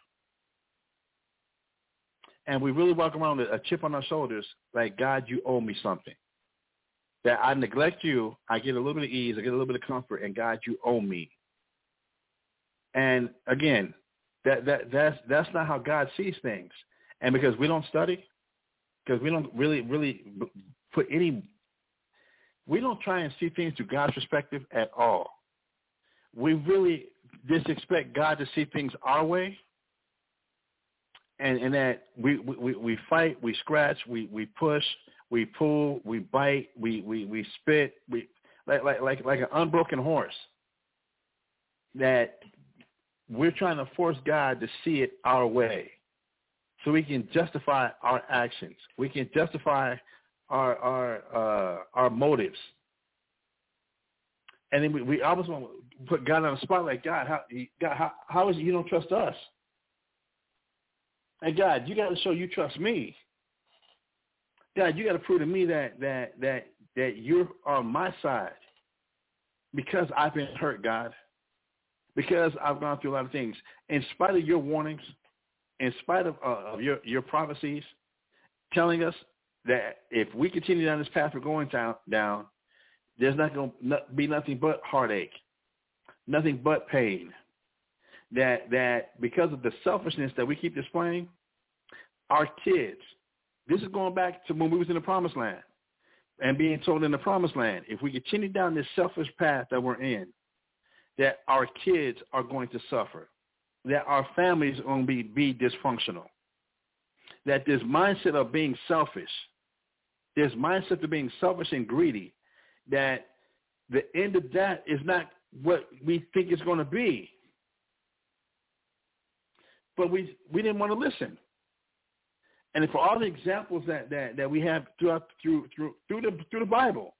And we really walk around with a chip on our shoulders like, God, you owe me something. That I neglect you, I get a little bit of ease, I get a little bit of comfort, and God, you owe me. And again, that's not how God sees things. And because we don't study, because we don't really put we don't try and see things through God's perspective at all. We really just expect God to see things our way. And that we fight, we scratch, we push, we pull, we bite, we spit, we like an unbroken horse. That we're trying to force God to see it our way, so we can justify our actions. We can justify our motives. And then we always want to put God on the spot, like, God, how is it you don't trust us? Hey, God, you got to show you trust me. God, you got to prove to me that you're on my side, because I've been hurt, God, because I've gone through a lot of things. In spite of your warnings, in spite of your prophecies, telling us that if we continue down this path we're going down, there's not going to be nothing but heartache, nothing but pain. That because of the selfishness that we keep displaying, our kids, this is going back to when we was in the promised land and being told in the promised land, if we continue down this selfish path that we're in, that our kids are going to suffer, that our families are going to be dysfunctional, that this mindset of being selfish, this mindset of being selfish and greedy, that the end of that is not what we think it's going to be. But we didn't want to listen. And for all the examples that we have through the Bible,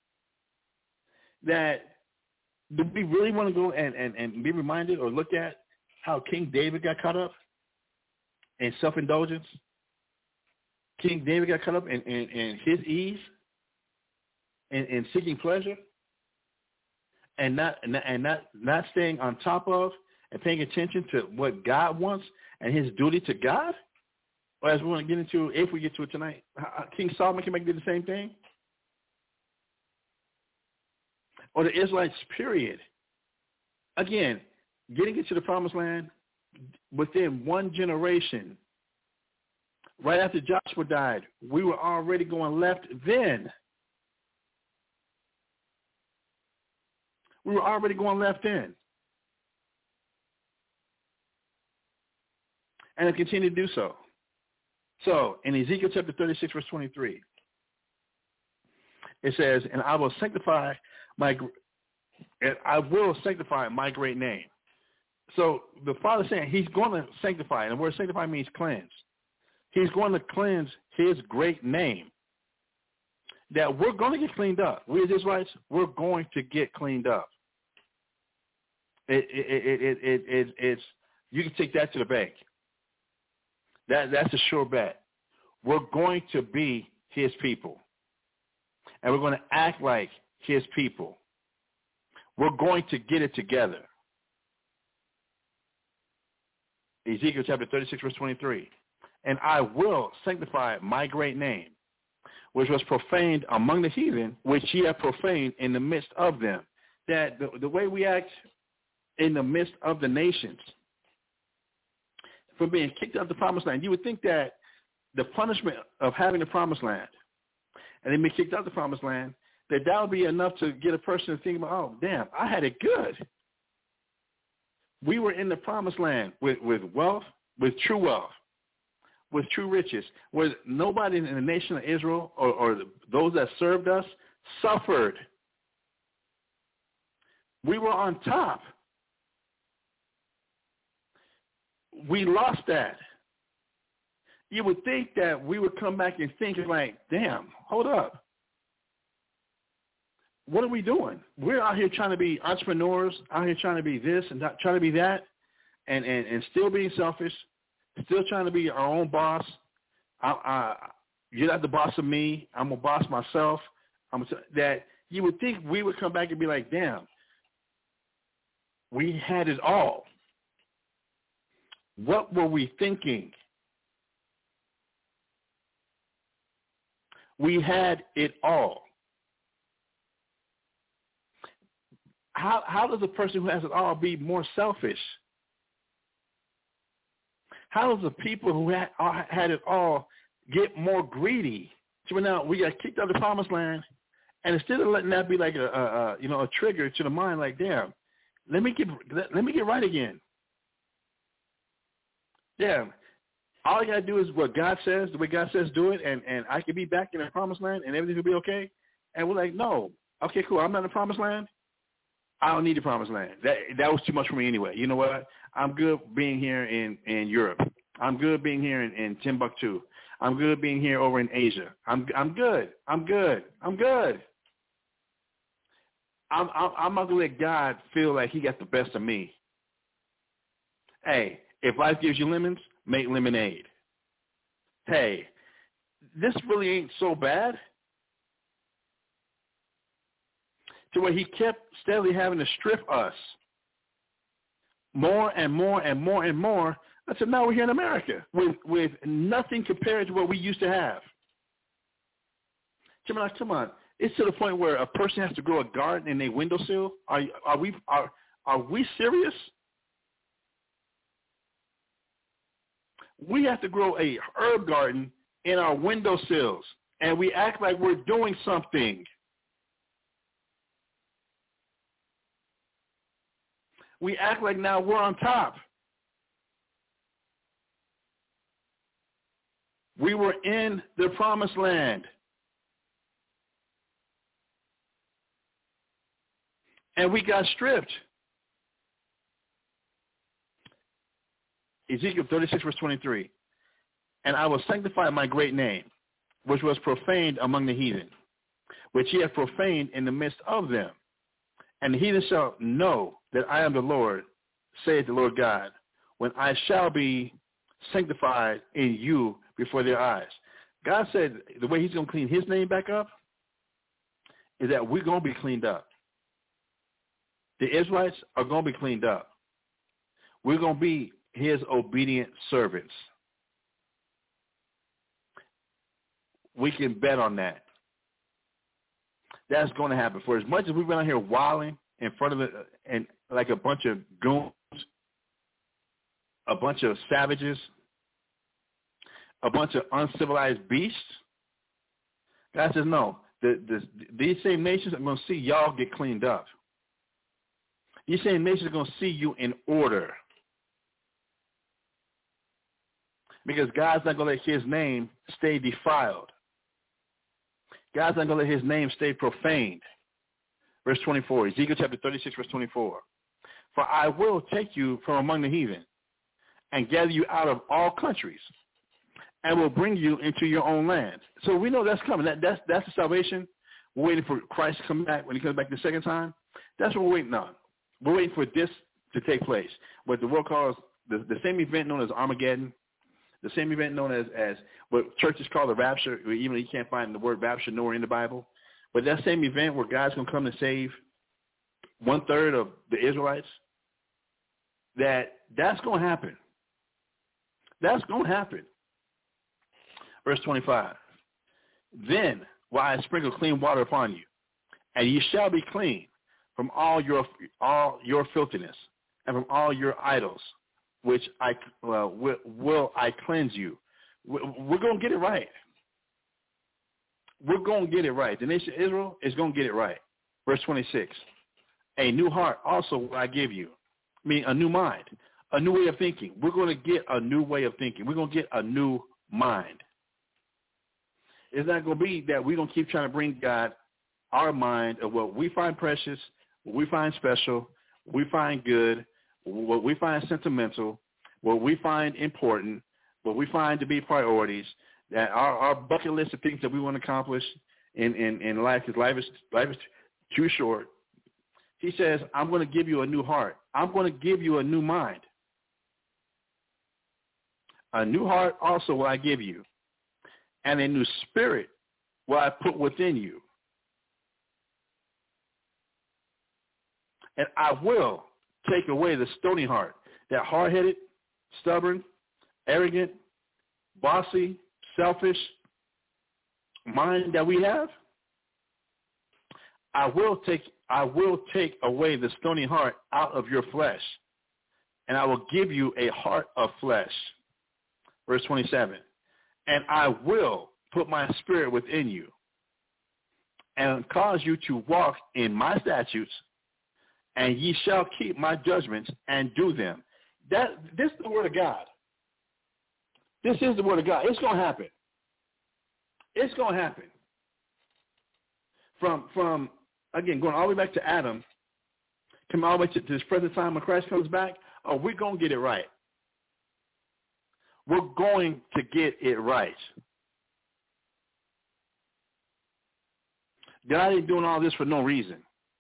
that do we really want to go and be reminded or look at how King David got caught up in self-indulgence? King David got caught up in his ease and seeking pleasure and not staying on top of and paying attention to what God wants and his duty to God? Or as we want to get into, if we get to it tonight, King Solomon came back and did the same thing? Or the Israelites, period. Again, getting into the promised land within one generation, right after Joshua died, we were already going left then. We were already going left then. And it continued to do so. So, in Ezekiel chapter 36, verse 23, it says, and I will sanctify my great name. So, the Father saying he's going to sanctify, and the word sanctify means cleanse. He's going to cleanse his great name. That we're going to get cleaned up. We as Israelites, we're going to get cleaned up. It's you can take that to the bank. That's a sure bet. We're going to be his people. And we're going to act like his people. We're going to get it together. Ezekiel chapter 36, verse 23. And I will sanctify my great name, which was profaned among the heathen, which ye have profaned in the midst of them. That the way we act in the midst of the nations, for being kicked out of the promised land, you would think that the punishment of having the promised land and then being kicked out of the promised land, that would be enough to get a person to think about, oh, damn, I had it good. We were in the promised land with wealth, with true riches, where nobody in the nation of Israel or those that served us suffered. We were on top. We lost that. You would think that we would come back and think like, damn, hold up. What are we doing? We're out here trying to be entrepreneurs, out here trying to be this and trying to be that, and still being selfish, still trying to be our own boss. You're not the boss of me. I'm a boss myself. That you would think we would come back and be like, damn, we had it all. What were we thinking? We had it all. How does a person who has it all be more selfish? How does the people who had it all get more greedy? So now we got kicked out of the promised land, and instead of letting that be like a trigger to the mind, like, damn, let me get right again. Damn, all I got to do is what God says, the way God says do it, and I can be back in the promised land and everything will be okay. And we're like, no, okay, cool, I'm not in the promised land. I don't need the promised land. That was too much for me anyway. You know what? I'm good being here in Europe. I'm good being here in Timbuktu. I'm good being here over in Asia. I'm good. I'm good. I'm good. I'm not going to let God feel like he got the best of me. Hey, if life gives you lemons, make lemonade. Hey, this really ain't so bad. To where he kept steadily having to strip us more and more and more and more I said, now we're here in America with nothing compared to what we used to have. Come on. It's to the point where a person has to grow a garden in their windowsill. Are we serious? We have to grow a herb garden in our windowsills, and we act like we're doing something. We act like now we're on top. We were in the promised land. And we got stripped. Ezekiel 36, verse 23. And I will sanctify my great name, which was profaned among the heathen, which he hath profaned in the midst of them. And the heathen shall know that I am the Lord, saith the Lord God, when I shall be sanctified in you before their eyes. God said the way he's going to clean his name back up is that we're going to be cleaned up. The Israelites are going to be cleaned up. We're going to be his obedient servants. We can bet on that. That's going to happen. For as much as we've been out here wilding in front of it and like a bunch of goons, a bunch of savages, a bunch of uncivilized beasts, God says, no, these same nations are going to see y'all get cleaned up. These same nations are going to see you in order. Because God's not going to let his name stay defiled. God's not going to let his name stay profaned. Verse 24, Ezekiel chapter 36, verse 24. For I will take you from among the heathen and gather you out of all countries and will bring you into your own land. So we know that's coming. That's the salvation. We're waiting for Christ to come back when he comes back the second time. That's what we're waiting on. We're waiting for this to take place. What the world calls the same event known as Armageddon, the same event known as what churches call the rapture, even though you can't find the word rapture nowhere in the Bible. But that same event where God's going to come and save 1/3 of the Israelites, that's going to happen. That's going to happen. Verse 25. Then will I sprinkle clean water upon you, and ye shall be clean from all your filthiness and from all your idols, which will I cleanse you. We're going to get it right. We're going to get it right. The nation of Israel is going to get it right. Verse 26. A new heart also will I give you. I mean, a new mind, a new way of thinking. We're going to get a new way of thinking. We're going to get a new mind. It's not going to be that we're going to keep trying to bring God our mind of what we find precious, what we find special, what we find good, what we find sentimental, what we find important, what we find to be priorities, that our bucket list of things that we want to accomplish in life, because life is too short. He says, I'm going to give you a new heart. I'm going to give you a new mind. A new heart also will I give you, and a new spirit will I put within you. And I will take away the stony heart, that hard-headed, stubborn, arrogant, bossy, selfish mind that we have. I will take away the stony heart out of your flesh, and I will give you a heart of flesh. Verse 27, and I will put my spirit within you and cause you to walk in my statutes, and ye shall keep my judgments and do them. This is the word of God. This is the word of God. It's going to happen. It's going to happen. From again, going all the way back to Adam, coming all the way to this present time when Christ comes back, we're going to get it right. We're going to get it right. God ain't doing all this for no reason.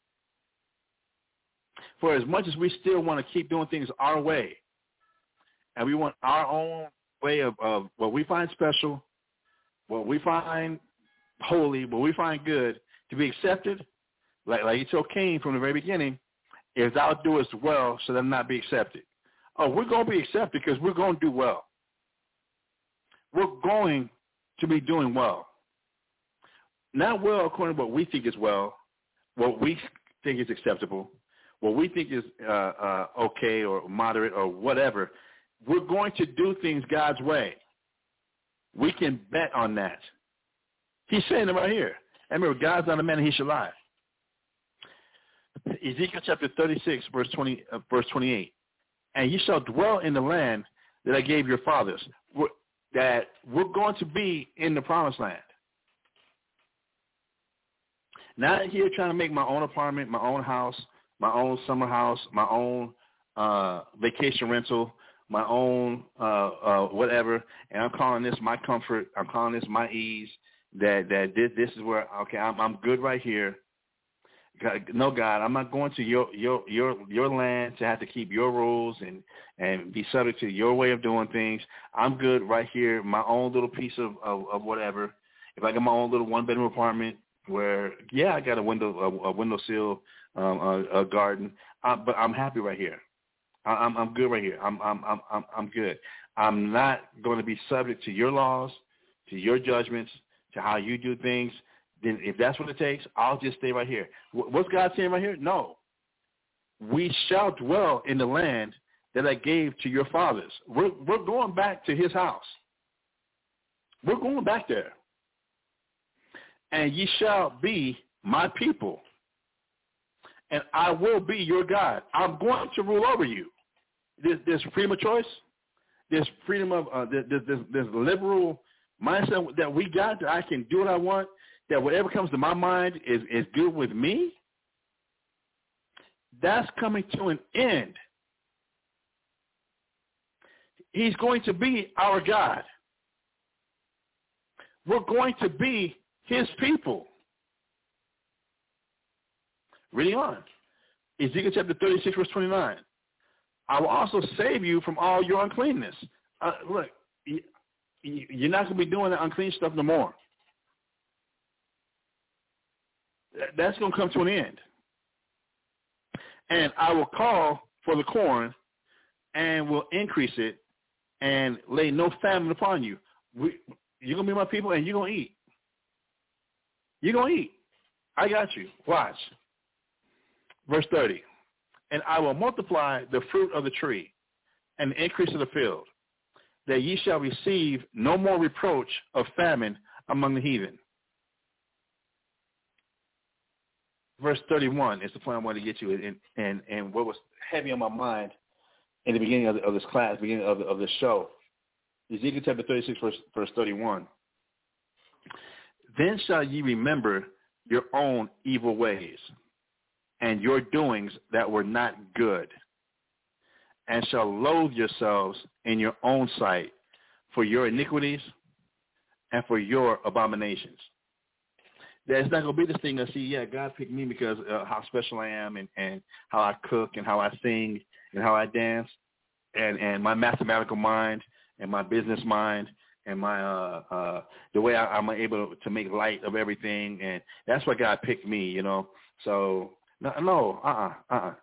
For as much as we still want to keep doing things our way, and we want our own way of what we find special, what we find holy, what we find good to be accepted, like he told Cain from the very beginning, if thou doest well, shall thou not be accepted. Oh, we're going to be accepted because we're going to do well. We're going to be doing well. Not well according to what we think is well, what we think is acceptable, what we think is okay or moderate or whatever. We're going to do things God's way. We can bet on that. He's saying it right here. And remember, God's not a man that he should lie. Ezekiel chapter 36, verse 28. And ye shall dwell in the land that I gave your fathers. That we're going to be in the promised land. Not here trying to make my own apartment, my own house, my own summer house, my own vacation rental, my own whatever, and I'm calling this my comfort. I'm calling this my ease. That this is where I'm good right here. God, no, God, I'm not going to your land to have to keep your rules and be subject to your way of doing things. I'm good right here, my own little piece of whatever. If I got my own little one-bedroom apartment where, yeah, I got a windowsill, a garden, but I'm happy right here. I'm good right here. I'm good. I'm not going to be subject to your laws, to your judgments, to how you do things. Then if that's what it takes, I'll just stay right here. What's God saying right here? No. We shall dwell in the land that I gave to your fathers. We're going back to his house. We're going back there. And ye shall be my people. And I will be your God. I'm going to rule over you. There's freedom of choice. There's freedom of this liberal mindset that we got, that I can do what I want, that whatever comes to my mind is good with me. That's coming to an end. He's going to be our God. We're going to be his people. Reading on. Ezekiel chapter 36, verse 29. I will also save you from all your uncleanness. Look, you're not going to be doing that unclean stuff no more. That's going to come to an end. And I will call for the corn and will increase it and lay no famine upon you. You're going to be my people and you're going to eat. You're going to eat. I got you. Watch. Verse 30. And I will multiply the fruit of the tree and the increase of the field, that ye shall receive no more reproach of famine among the heathen. Verse 31 is the point I want to get you, and what was heavy on my mind in the beginning of this class, beginning of the show. Ezekiel chapter 36, verse 31. Then shall ye remember your own evil ways and your doings that were not good, and shall loathe yourselves in your own sight for your iniquities and for your abominations. There's not going to be this thing that, see, yeah, God picked me because how special I am and how I cook and how I sing and how I dance and my mathematical mind and my business mind and my the way I'm able to make light of everything. And that's why God picked me, you know. So, no.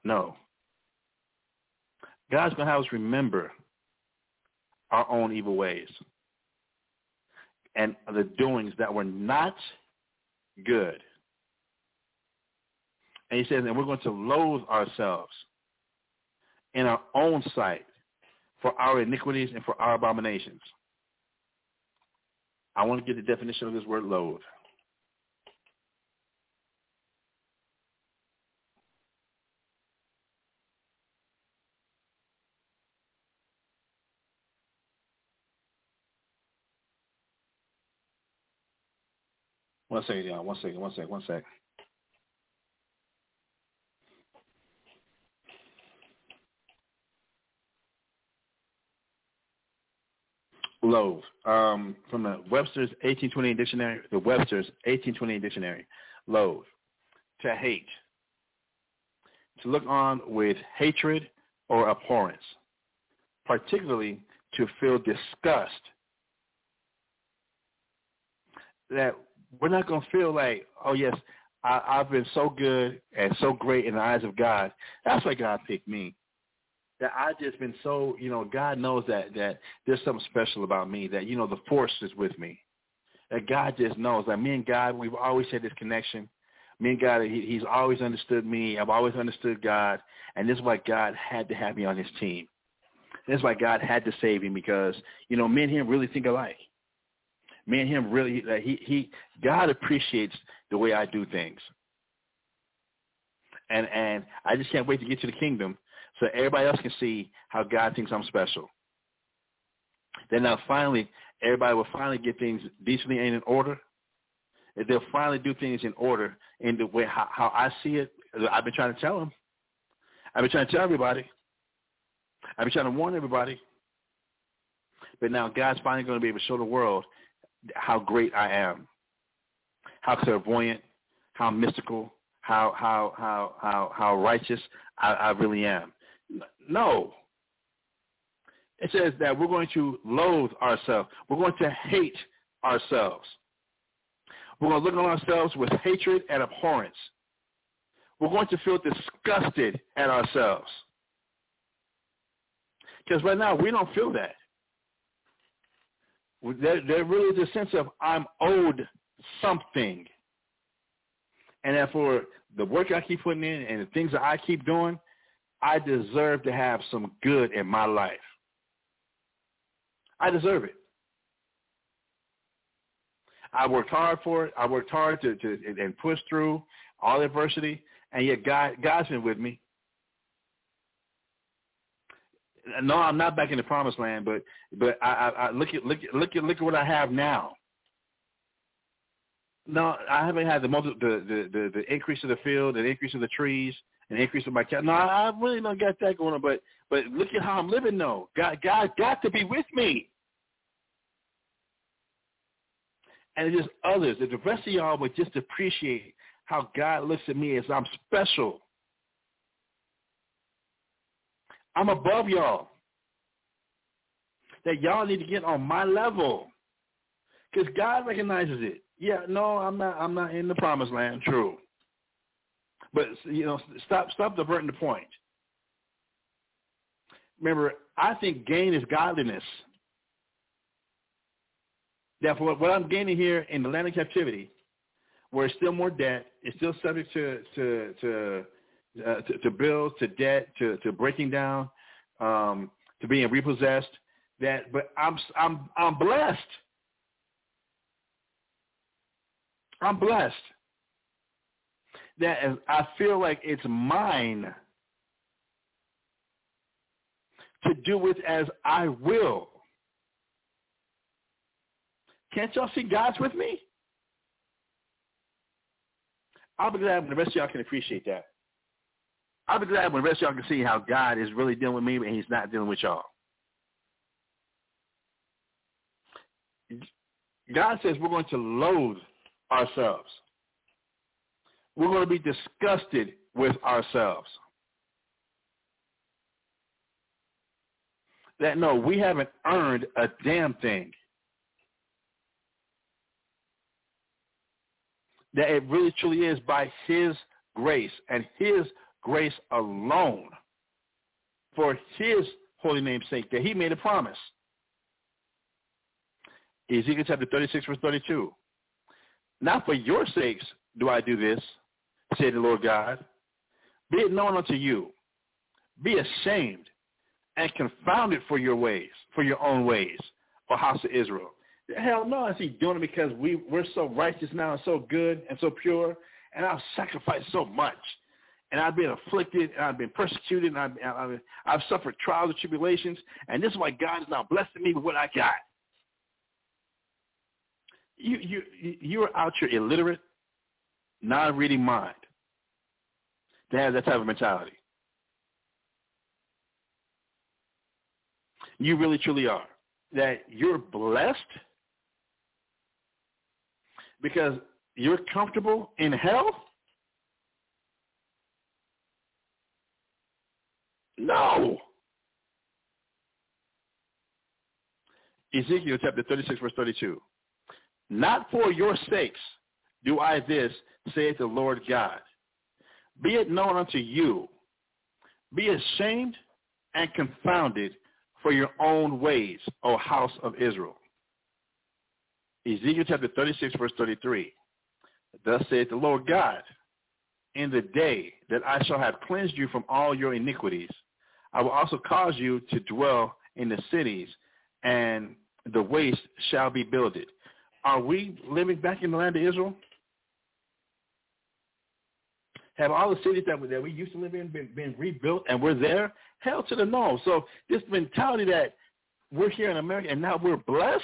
God's going to have us remember our own evil ways and the doings that were not good. And he says, and we're going to loathe ourselves in our own sight for our iniquities and for our abominations. I want to get the definition of this word loathe. One second, y'all. One second. Loathe. From the Webster's 1828 dictionary, loathe. To hate. To look on with hatred or abhorrence. Particularly to feel disgust. That we're not going to feel like, oh, yes, I've been so good and so great in the eyes of God. That's why God picked me. that I've just been so, God knows that there's something special about me, that, the force is with me. That God just knows. Like me and God, we've always had this connection. Me and God, he's always understood me. I've always understood God. And this is why God had to have me on his team. This is why God had to save him, because, me and him really think alike. Me and him really, God appreciates the way I do things. And I just can't wait to get to the kingdom so everybody else can see how God thinks I'm special. Then now finally, everybody will finally get things decently and in order. They'll finally do things in order in the way how I see it. I've been trying to tell them. I've been trying to tell everybody. I've been trying to warn everybody. But now God's finally going to be able to show the world how great I am, how clairvoyant, how mystical, how righteous I really am. No. It says that we're going to loathe ourselves. We're going to hate ourselves. We're going to look on ourselves with hatred and abhorrence. We're going to feel disgusted at ourselves. Because right now, we don't feel that. There really is a sense of I'm owed something. And that for the work I keep putting in and the things that I keep doing, I deserve to have some good in my life. I deserve it. I worked hard for it. I worked hard to and push through all adversity, and yet God's been with me. No, I'm not back in the promised land, but I look at what I have now. No, I haven't had the increase of the field, the increase of the trees, an increase of my cat. No, I really don't got that going on. But look at how I'm living, though. God got to be with me. And it's just others. If the rest of y'all would just appreciate how God looks at me as I'm special. I'm above y'all. That y'all need to get on my level. Because God recognizes it. Yeah, no, I'm not in the promised land, true. But, stop diverting the point. Remember, I think gain is godliness. Therefore, what I'm gaining here in the land of captivity, where it's still more debt, it's still subject to bills, to debt, to breaking down, to being repossessed. But I'm blessed. I'm blessed. That I feel like it's mine to do with as I will. Can't y'all see God's with me? I'll be glad when the rest of y'all can appreciate that. I'll be glad when the rest of y'all can see how God is really dealing with me and he's not dealing with y'all. God says we're going to loathe ourselves. We're going to be disgusted with ourselves. That no, we haven't earned a damn thing. That it really truly is by his grace and his grace alone, for his holy name's sake, that he made a promise. Ezekiel chapter 36, verse 32. Not for your sakes do I do this, said the Lord God. Be it known unto you. Be ashamed and confounded for your ways, for your own ways, O house of Israel. Hell no, is he doing it because we're so righteous now and so good and so pure, and I've sacrificed so much, and I've been afflicted, and I've been persecuted, and I've suffered trials and tribulations, and this is why God is now blessing me with what I got. You're out your illiterate, non-reading mind to have that type of mentality. You really, truly are. That you're blessed because you're comfortable in hell? No. Ezekiel chapter 36, verse 32. Not for your sakes do I this, saith the Lord God. Be it known unto you. Be ashamed and confounded for your own ways, O house of Israel. Ezekiel chapter 36, verse 33. Thus saith the Lord God, in the day that I shall have cleansed you from all your iniquities, I will also cause you to dwell in the cities, and the waste shall be builded. Are we living back in the land of Israel? Have all the cities that we used to live in been rebuilt and we're there? Hell to the no. So this mentality that we're here in America and now we're blessed,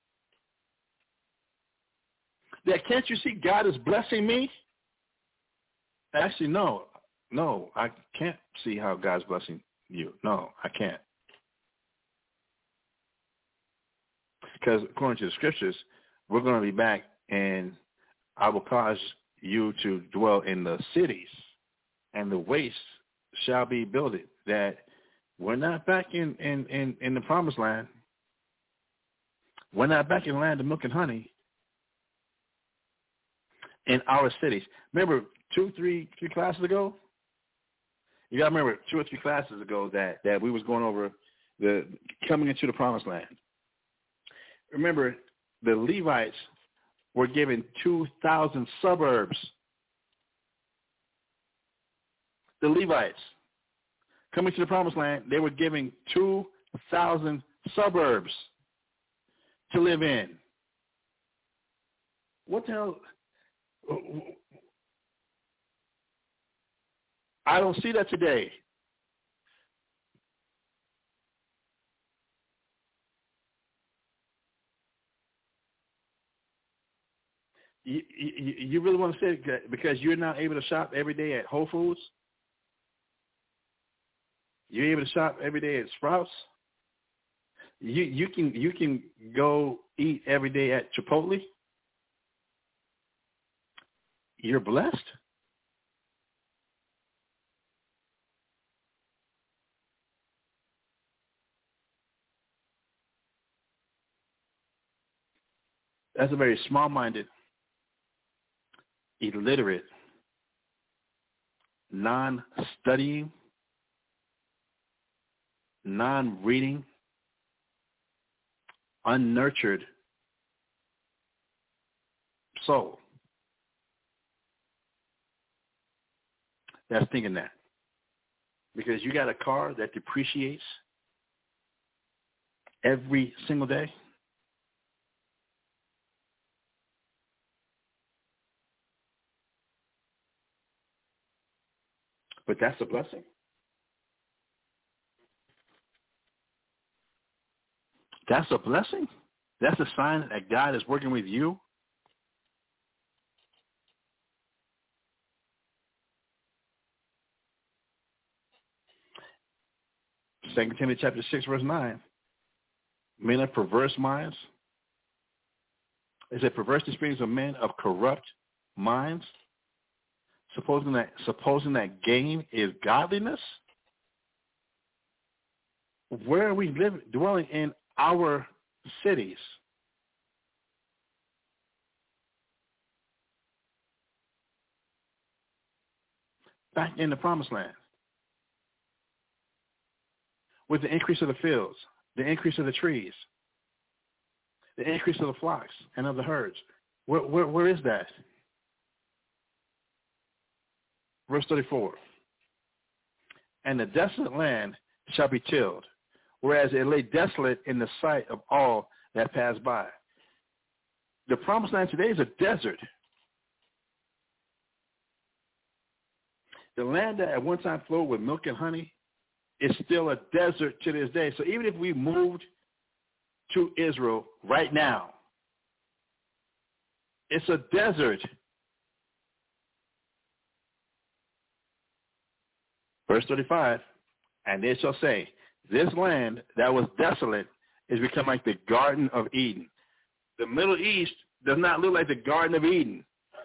that can't you see God is blessing me? Actually, no, I can't see how God's blessing you. No, I can't. Because according to the scriptures, we're going to be back and I will cause you to dwell in the cities and the waste shall be builded. That we're not back in the promised land. We're not back in the land of milk and honey in our cities. Remember 3 classes ago? You got to remember 2 or 3 classes ago that we was going over the coming into the promised land. Remember, the Levites were given 2,000 suburbs. The Levites, coming to the promised land, they were giving 2,000 suburbs to live in. What the hell? I don't see that today. You really want to say it because you're not able to shop every day at Whole Foods? You're able to shop every day at Sprouts? You can go eat every day at Chipotle? You're blessed? That's a very small-minded, illiterate, non-studying, non-reading, unnurtured soul that's thinking that. Because you got a car that depreciates every single day. But that's a blessing. That's a blessing. That's a sign that God is working with you. Second Timothy chapter 6, verse 9. Men of perverse minds. Is it perverse experience of men of corrupt minds? Supposing that gain is godliness? Where are we living, dwelling in our cities? Back in the promised land. With the increase of the fields, the increase of the trees, the increase of the flocks and of the herds. Where is that? Verse 34. And the desolate land shall be tilled, whereas it lay desolate in the sight of all that pass by. The promised land today is a desert. The land that at one time flowed with milk and honey is still a desert to this day. So even if we moved to Israel right now, it's a desert. Verse 35, and they shall say, this land that was desolate is become like the Garden of Eden. The Middle East does not look like the Garden of Eden.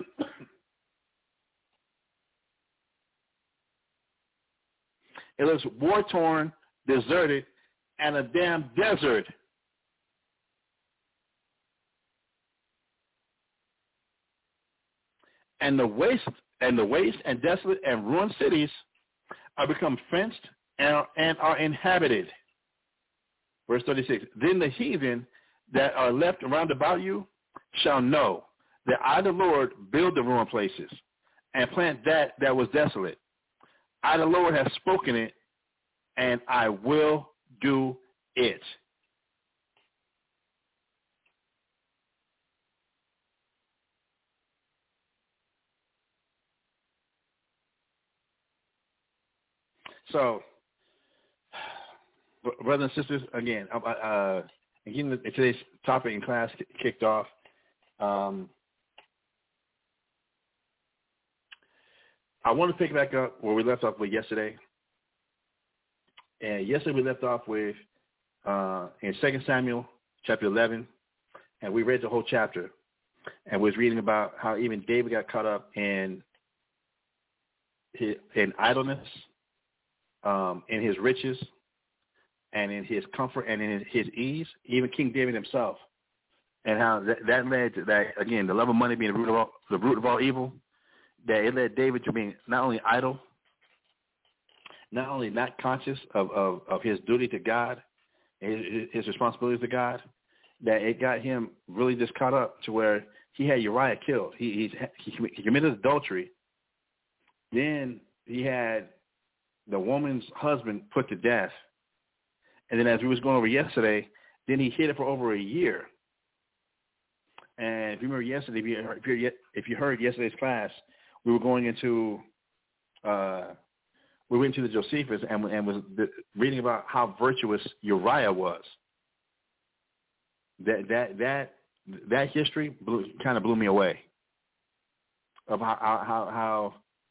It looks war-torn, deserted, and a damn desert. And the waste and desolate and ruined cities are become fenced and are inhabited. Verse 36, then the heathen that are left round about you shall know that I, the Lord, build the ruined places and plant that was desolate. I, the Lord, have spoken it, and I will do it. So, brothers and sisters, again, today's topic in class kicked off. I want to pick back up where we left off with yesterday. And yesterday we left off with in 2 Samuel chapter 11, and we read the whole chapter, and was reading about how even David got caught up in idleness, in his riches, and in his comfort, and in his ease, even King David himself, and how that led to that, again, the love of money being the root of all evil, that it led David to being not only idle, not only not conscious of his duty to God, his responsibilities to God, that it got him really just caught up to where he had Uriah killed. He committed adultery. Then he had the woman's husband put to death. And then as we was going over yesterday, then he hid it for over a year. And if you remember yesterday, if you heard yesterday's class, we were going into we went into the Josephus and was reading about how virtuous Uriah was. That history kind of blew me away. Of how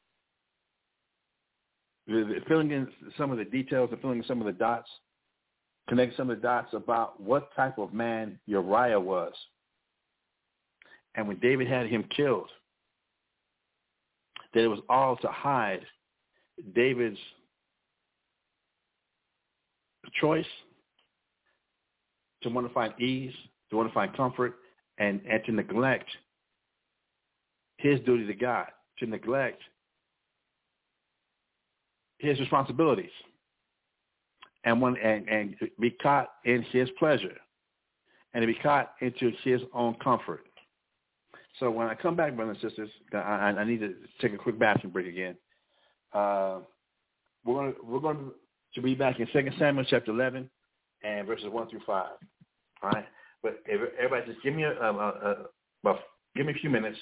filling in some of the details and filling in some of the dots, connecting some of the dots about what type of man Uriah was. And when David had him killed, that it was all to hide David's choice to want to find ease, to want to find comfort, and to neglect his duty to God, to neglect his responsibilities, and be caught in his pleasure, and to be caught into his own comfort. So when I come back, brothers and sisters, I need to take a quick bathroom break again. We're going to be back in 2 Samuel chapter 11 and verses 1 through 5. All right, but everybody, just give me a few minutes.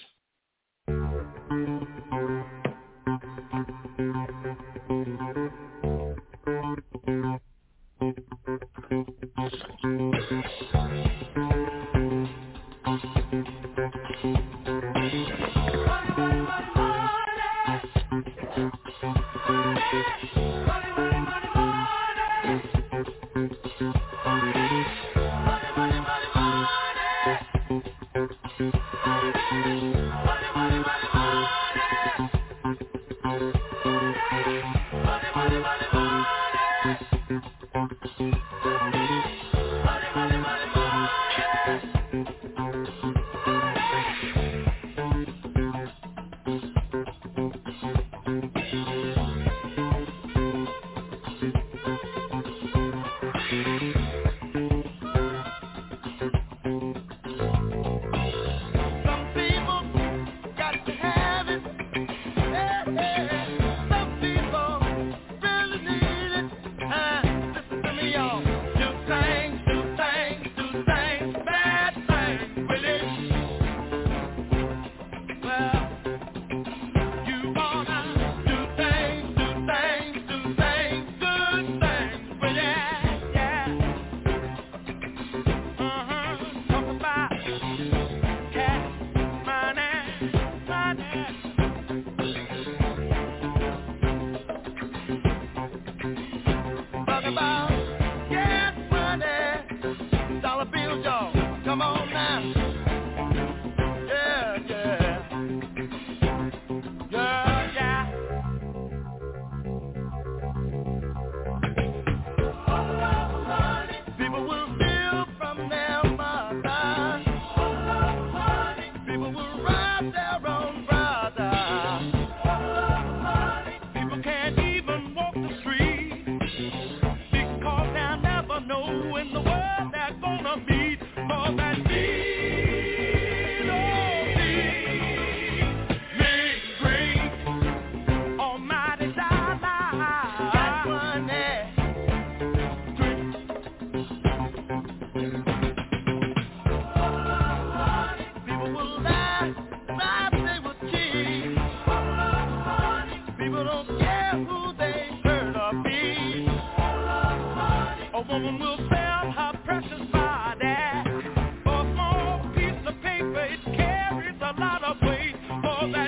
woman will sell her precious body for a small piece of paper. It carries a lot of weight for that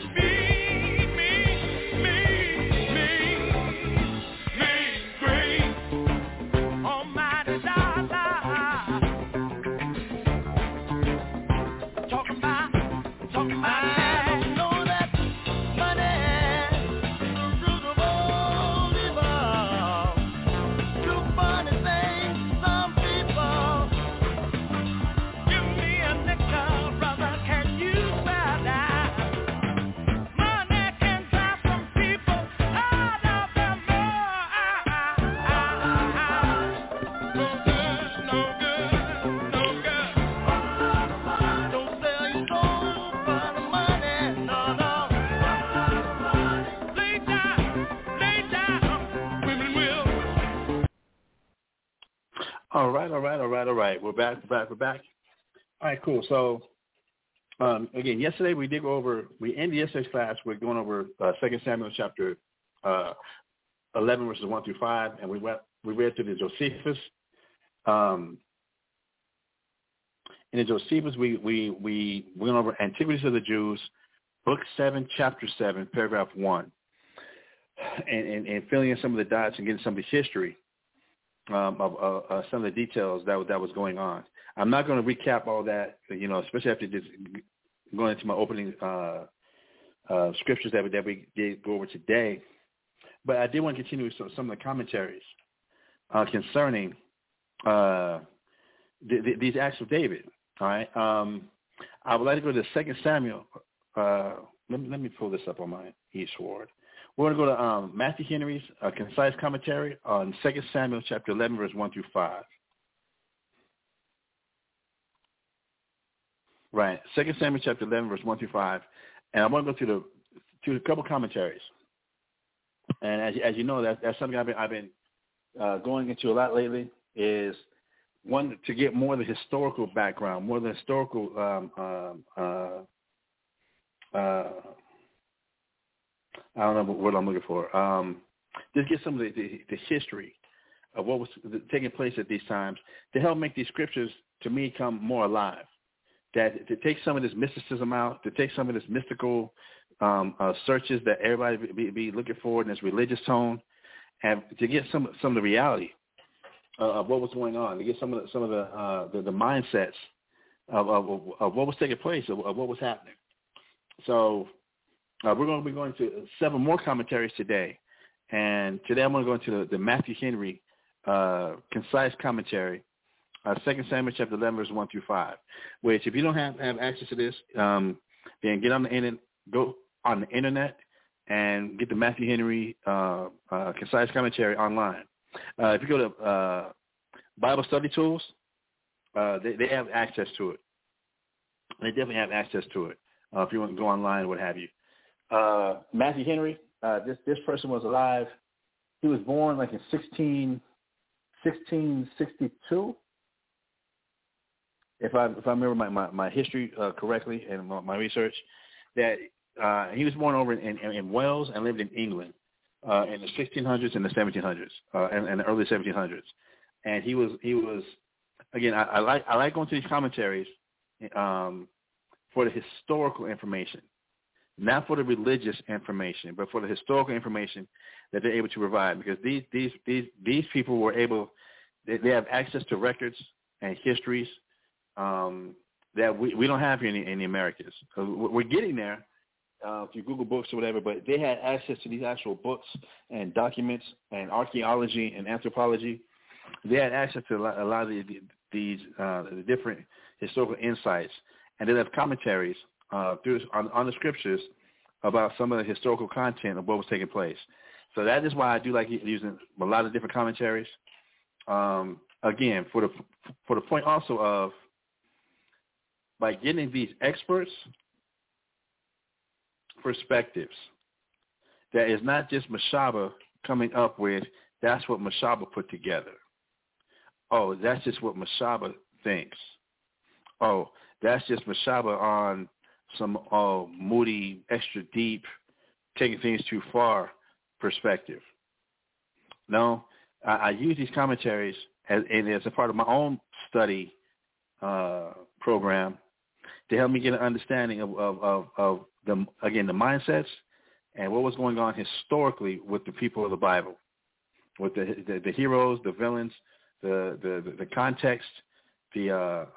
All right. We're back. All right, cool. So, again, yesterday we ended yesterday's class. We're going over 2 Samuel chapter 11, verses 1 through 5, and we read through the Josephus. In the Josephus, we went over Antiquities of the Jews, Book 7, Chapter 7, Paragraph 1, and filling in some of the dots and getting some of the history of some of the details that was going on. I'm not going to recap all that, especially after just going into my opening scriptures that we did go over today. But I did want to continue with some of the commentaries concerning these acts of David. All right. I would like to go to 2 Samuel. Let me pull this up on my eSword. We're going to go to Matthew Henry's concise commentary on 2 Samuel chapter 11, verse 1 through 5. Right, 2 Samuel chapter 11, verse 1 through 5. And I want to go to a couple commentaries. And as you know, that's something I've been going into a lot lately, is one, to get more of the historical background, more of the historical I don't know what I'm looking for. Just get some of the history of what was taking place at these times to help make these scriptures, to me, come more alive. That to take some of this mysticism out, to take some of this mystical searches that everybody be looking for in this religious tone, and to get some of the reality of what was going on, to get some of the mindsets of what was taking place, of what was happening. So we're going to be going to 7 more commentaries today. And today I'm going to go into the Matthew Henry concise commentary, 2 Samuel chapter 11, verse 1 through 5, which if you don't have access to this, then go on the internet and get the Matthew Henry concise commentary online. If you go to Bible Study Tools, they have access to it. They definitely have access to it if you want to go online, what have you. Matthew Henry, this person was alive. He was born like in 1662, if I remember my history correctly and my research. That he was born over in Wales and lived in England in the 1600s and the 1700s and the early 1700s. And he was again. I like going to these commentaries for the historical information. Not for the religious information, but for the historical information that they're able to provide. Because these people were able, they have access to records and histories that we don't have here in the Americas. We're getting there through Google Books or whatever, but they had access to these actual books and documents and archaeology and anthropology. They had access to a lot of these different historical insights, and they have commentaries on the scriptures about some of the historical content of what was taking place. So that is why I do like using a lot of different commentaries. Again, for the point also of, by getting these experts' perspectives, that is not just Mashaba coming up with, that's what Mashaba put together. Oh, that's just what Mashaba thinks. Oh, that's just Mashaba on some moody, extra deep, taking things too far perspective. No, I use these commentaries and as a part of my own study program to help me get an understanding of the mindsets and what was going on historically with the people of the Bible, with the heroes, the villains, the context, the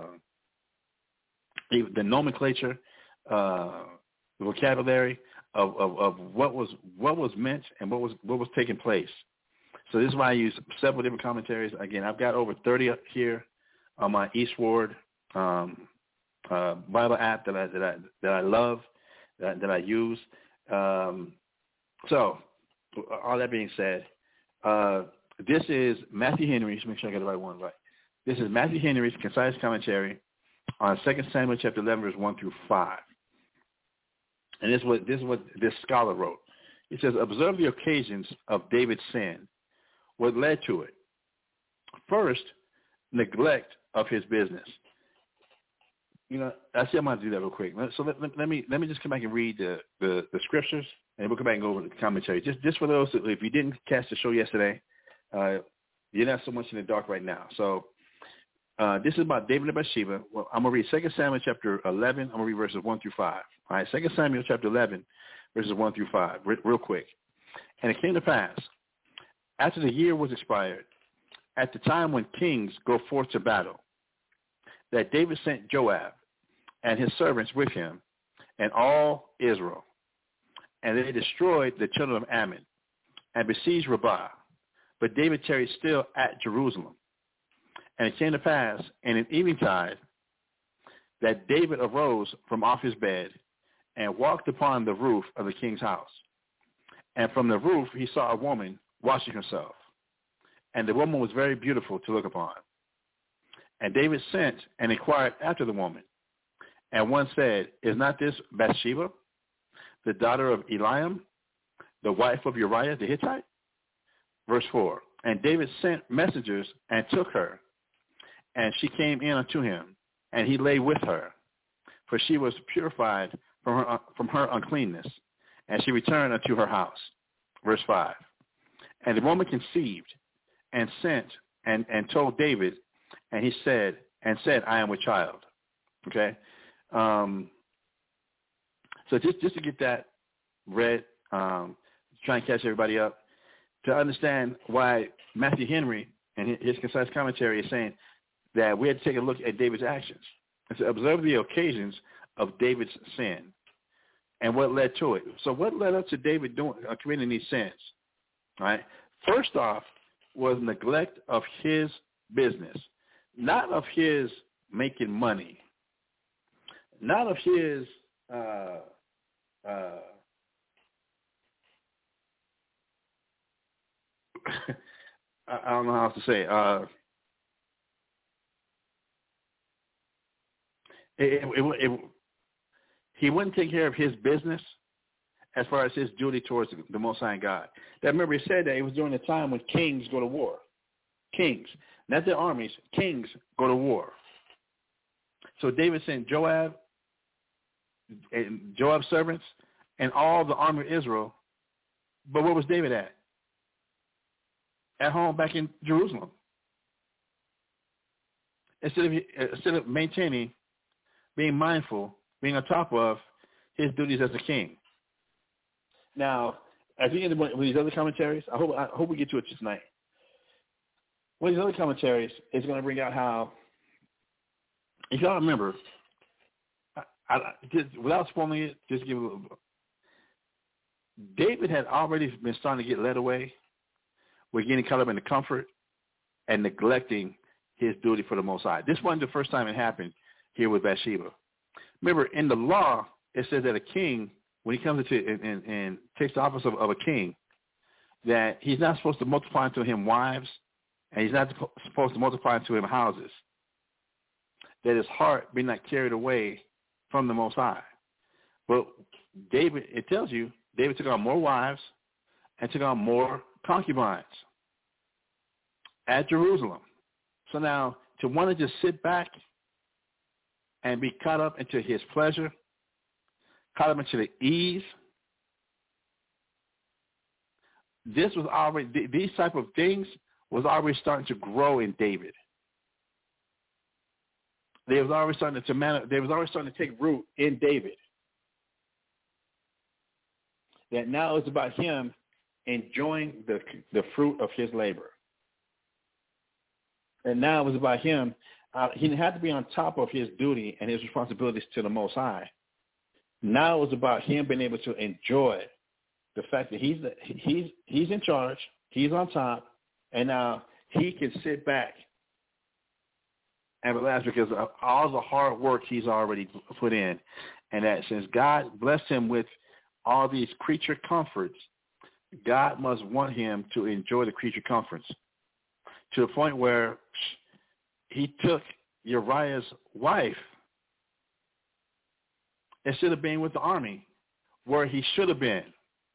nomenclature, the vocabulary of what was meant and what was taking place. So this is why I use several different commentaries. Again, I've got over 30 up here on my Eastward Bible app that I love, that I use. So all that being said, this is Matthew Henry's. Make sure I got the right one right. This is Matthew Henry's concise commentary on 2 Samuel chapter 11, verse 1 through 5. And this is what this scholar wrote. It says, observe the occasions of David's sin, what led to it. First, neglect of his business. You know, I see I'm going to do that real quick. So let me just come back and read the scriptures, and we'll come back and go over the commentary. Just for those, if you didn't catch the show yesterday, you're not so much in the dark right now. So this is about David and Bathsheba. Well, I'm going to read 2 Samuel chapter 11. I'm going to read verses 1 through 5. All right, 2 Samuel chapter 11, verses 1 through 5, real quick. And it came to pass, after the year was expired, at the time when kings go forth to battle, that David sent Joab and his servants with him and all Israel. And they destroyed the children of Ammon and besieged Rabbah. But David tarried still at Jerusalem. And it came to pass in eventide that David arose from off his bed and walked upon the roof of the king's house. And from the roof he saw a woman washing herself. And the woman was very beautiful to look upon. And David sent and inquired after the woman. And one said, is not this Bathsheba, the daughter of Eliam, the wife of Uriah the Hittite? Verse 4, and David sent messengers and took her, and she came in unto him, and he lay with her, for she was purified from her uncleanness, and she returned unto her house. Verse 5, and the woman conceived and sent and told David, and he said, I am with child. Okay? So just to get that read, try and catch everybody up, to understand why Matthew Henry and his concise commentary is saying that we had to take a look at David's actions and to observe the occasions of David's sin and what led to it. So what led up to David committing these sins? Right? First off was neglect of his business, not of his making money, not of his I don't know how else to say he wouldn't take care of his business as far as his duty towards the Most High God. That, remember, he said that it was during the time when kings go to war. Kings, not their armies, kings go to war. So David sent Joab and Joab's servants and all the army of Israel. But where was David at? At home back in Jerusalem. Instead of maintaining, being mindful, being on top of his duties as a king. Now, as we get into one of these other commentaries, I hope we get to it tonight. One of these other commentaries is going to bring out how, if y'all remember, just, without spoiling it, just give a little. David had already been starting to get led away with getting caught up in the comfort and neglecting his duty for the Most High. This wasn't the first time it happened here with Bathsheba. Remember, in the law, it says that a king, when he comes into and takes the office of a king, that he's not supposed to multiply unto him wives, and he's not supposed to multiply unto him houses, that his heart be not carried away from the Most High. But David, it tells you, David took on more wives and took on more concubines at Jerusalem. So now, to want to just sit back and be caught up into his pleasure, caught up into the ease, this was already, these type of things was already starting to grow in David. They was already starting to take root in David. That now it's about him enjoying the fruit of his labor. And now it was about him. He had to be on top of his duty and his responsibilities to the Most High. Now it was about him being able to enjoy the fact that he's in charge, he's on top, and now he can sit back and relax because of all the hard work he's already put in. And that since God blessed him with all these creature comforts, God must want him to enjoy the creature comforts to the point where he took Uriah's wife instead of being with the army where he should have been.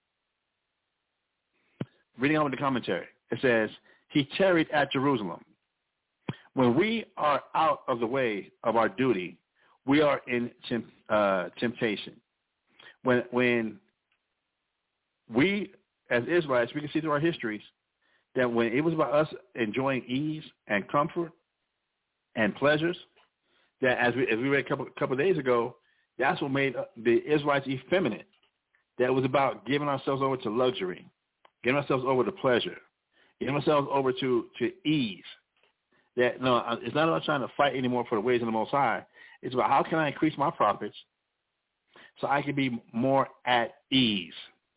Reading on with the commentary, it says, he tarried at Jerusalem. When we are out of the way of our duty, we are in temptation. When we, as Israelites, we can see through our histories that when it was about us enjoying ease and comfort and pleasures, that as we read a couple of days ago, that's what made the Israelites effeminate. That was about giving ourselves over to luxury, giving ourselves over to pleasure, giving ourselves over to ease. That no, it's not about trying to fight anymore for the ways of the Most High. It's about how can I increase my profits so I can be more at ease.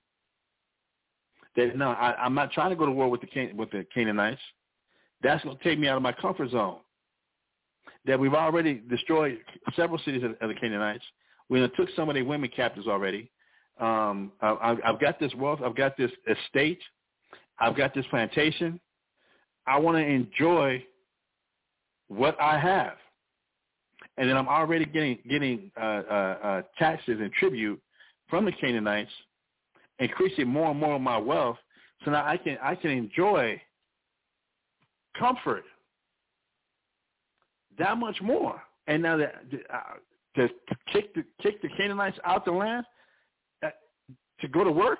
That no, I'm not trying to go to war with the Canaanites. That's going to take me out of my comfort zone. That we've already destroyed several cities of the Canaanites. We took some of their women captives already. I've got this wealth. I've got this estate. I've got this plantation. I want to enjoy what I have. And then I'm already getting taxes and tribute from the Canaanites, increasing more and more of my wealth. So now I can enjoy comfort that much more. And now to kick the Canaanites out the land, to go to work,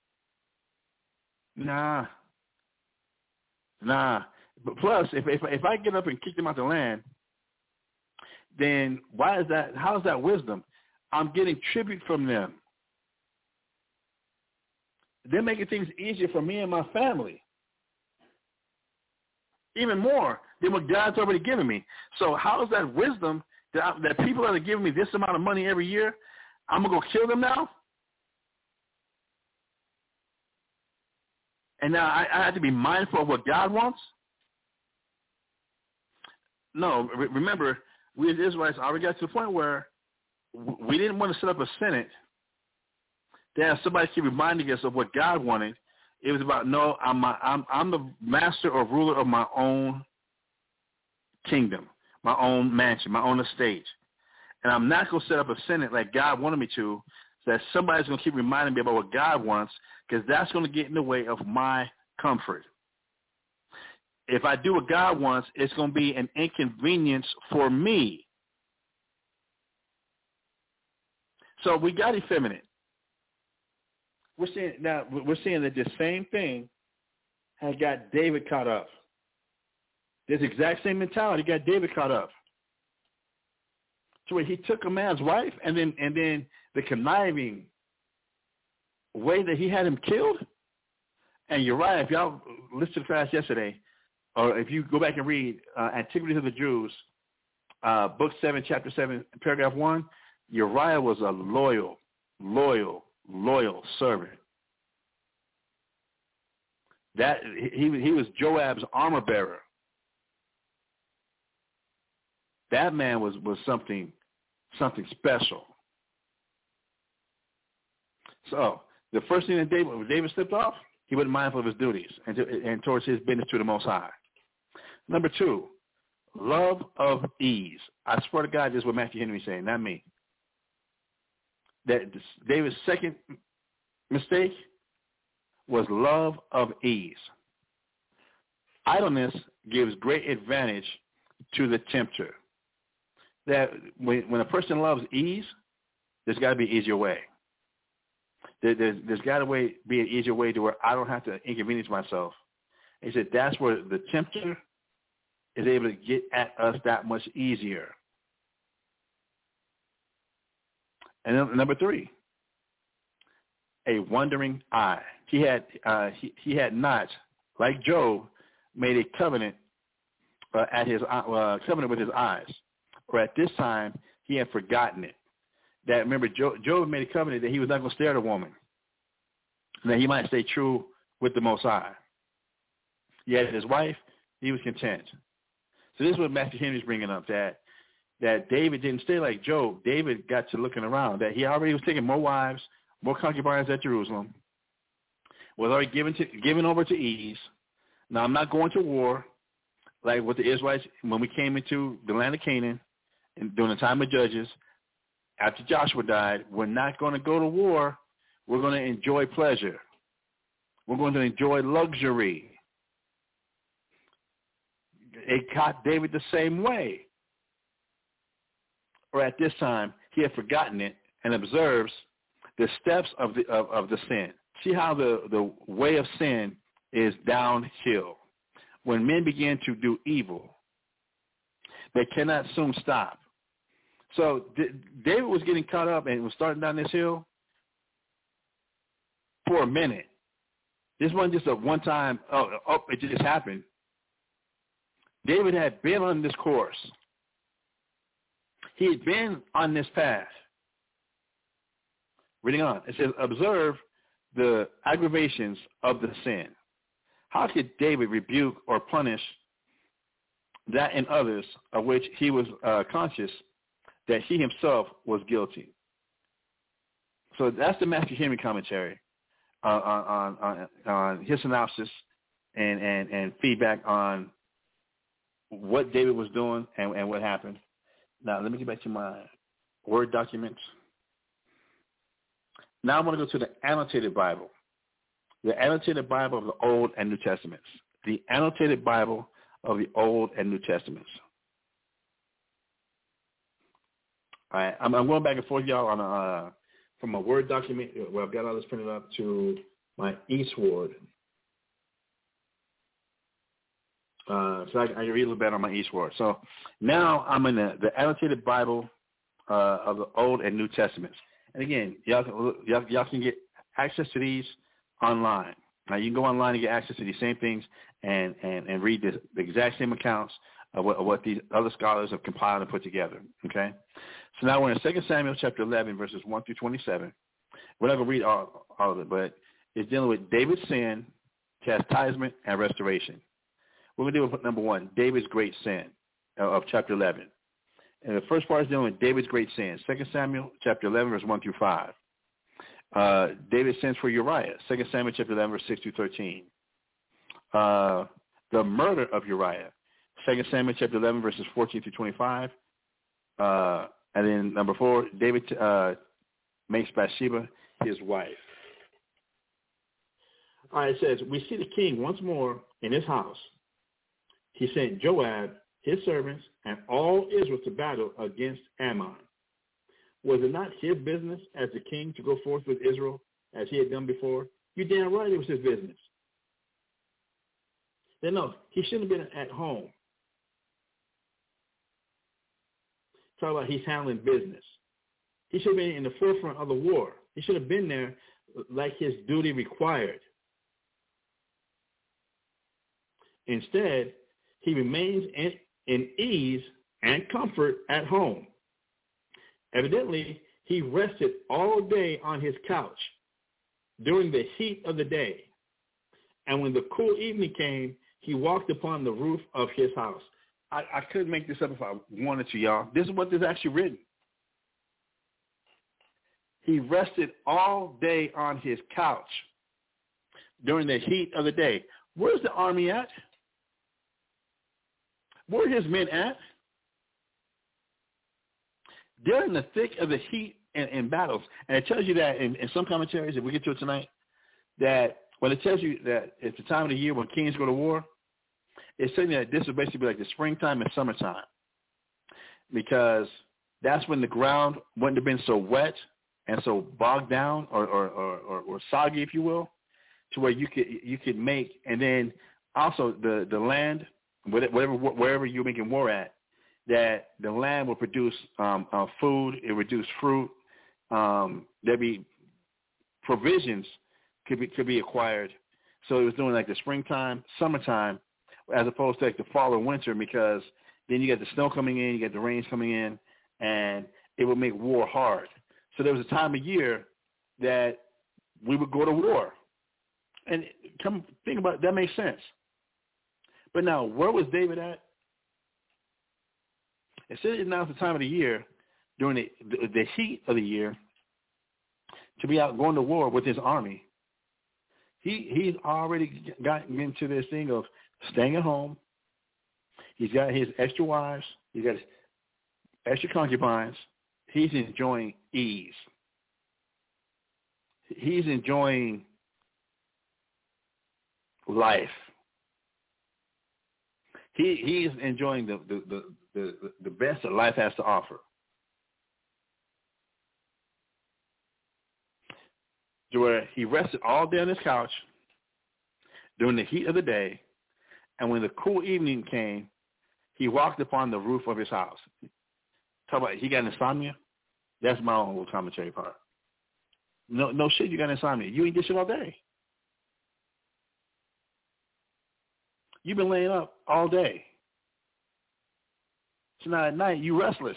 nah. But plus, if I get up and kick them out the land, then why is that? How is that wisdom? I'm getting tribute from them. They're making things easier for me and my family. Even more than what God's already given me. So how is that wisdom that people that are giving me this amount of money every year, I'm going to go kill them now? And now I have to be mindful of what God wants? No, remember, we as Israelites already got to the point where we didn't want to set up a Senate that somebody keep reminding us of what God wanted. It was about, no, I'm the master or ruler of my own kingdom, my own mansion, my own estate. And I'm not going to set up a Senate like God wanted me to, so that somebody's going to keep reminding me about what God wants, because that's going to get in the way of my comfort. If I do what God wants, it's going to be an inconvenience for me. So we got effeminate. We're seeing that this same thing has got David caught up. This exact same mentality got David caught up. So he took a man's wife, and then the conniving way that he had him killed. And Uriah, if y'all listened to the class yesterday, or if you go back and read Antiquities of the Jews, book 7, chapter 7, paragraph 1, Uriah was a loyal servant. That he was Joab's armor bearer. That man was something special. So the first thing that David slipped off, he wasn't mindful of his duties and towards his business to the Most High. Number 2, love of ease. I swear to God, this is what Matthew Henry is saying, not me. That David's second mistake was love of ease. Idleness gives great advantage to the tempter. That when a person loves ease, there's got to be an easier way. There's got to be an easier way to where I don't have to inconvenience myself He said that's where the tempter is able to get at us that much easier. And then number 3, a wandering eye. He had not, like Job, made a covenant covenant with his eyes, or at this time he had forgotten it. That remember, Job made a covenant that he was not going to stare at a woman, and that he might stay true with the Most High. He had his wife; he was content. So this is what Matthew Henry's bringing up, that David didn't stay like Job. David got to looking around, that he already was taking more wives, more concubines at Jerusalem, was already given over to ease. Now, I'm not going to war like with the Israelites when we came into the land of Canaan and during the time of Judges. After Joshua died, we're not going to go to war. We're going to enjoy pleasure. We're going to enjoy luxury. It caught David the same way. Or at this time, he had forgotten it and observes the steps of the sin. See how the way of sin is downhill. When men begin to do evil, they cannot soon stop. So David was getting caught up and was starting down this hill for a minute. This wasn't just a one-time, it just happened. David had been on this course. He had been on this path. Reading on, it says, observe the aggravations of the sin. How could David rebuke or punish that in others of which he was conscious that he himself was guilty? So that's the Matthew Henry commentary on his synopsis and feedback on what David was doing and what happened. Now, let me get back to my Word documents. Now I want to go to the annotated Bible. The annotated Bible of the Old and New Testaments. The annotated Bible of the Old and New Testaments. All right, I'm going back and forth, y'all, on from a Word document where I've got all this printed up to my eastward. So I can read a little bit on my eastward. So now I'm in the annotated Bible of the Old and New Testaments. And again, y'all can get access to these online. Now you can go online and get access to these same things and read the exact same accounts of what these other scholars have compiled and put together. Okay. So now we're in 2 Samuel chapter 11 verses 1 through 27. We're not going to read all of it, but it's dealing with David's sin, chastisement, and restoration. We're going to deal with number 1, David's great sin of chapter 11. And the first part is dealing with David's great sin. 2 Samuel chapter 11, verse 1 through 5. David sins for Uriah. 2 Samuel chapter 11, verse 6 through 13. The murder of Uriah. 2 Samuel chapter 11, verses 14 through 25. And then number 4, David makes Bathsheba his wife. All right, it says, we see the king once more in his house. He sent Joab, his servants, and all Israel to battle against Ammon. Was it not his business as the king to go forth with Israel as he had done before? You damn right it was his business. Then no, he shouldn't have been at home. Talk about he's handling business. He should have been in the forefront of the war. He should have been there like his duty required. Instead, he remains in ease and comfort at home. Evidently, he rested all day on his couch during the heat of the day. And when the cool evening came, he walked upon the roof of his house. I couldn't make this up if I wanted to, y'all. This is what is actually written. He rested all day on his couch during the heat of the day. Where's the army at? Where are his men at? They're in the thick of the heat and battles. And it tells you that in some commentaries, if we get to it tonight, that when it tells you that it's the time of the year when kings go to war, it's saying that this would basically be like the springtime and summertime, because that's when the ground wouldn't have been so wet and so bogged down or soggy, if you will, to where you could make, and then also the land, wherever you're making war at, that the land will produce food, it reduce fruit. There'll be provisions could be acquired. So it was doing like the springtime, summertime, as opposed to like the fall or winter, because then you got the snow coming in, you got the rains coming in, and it would make war hard. So there was a time of year that we would go to war. And come think about it, that makes sense. But now, where was David at? It says now it's the time of the year, during the heat of the year, to be out going to war with his army. He's already gotten into this thing of staying at home. He's got his extra wives. He's got his extra concubines. He's enjoying ease. He's enjoying life. He's enjoying the best that life has to offer. To where he rested all day on his couch during the heat of the day, and when the cool evening came, he walked upon the roof of his house. Talk about he got insomnia? That's my own little commentary part. No shit, you got insomnia. You ain't this shit all day. You've been laying up all day. So now at night, you restless.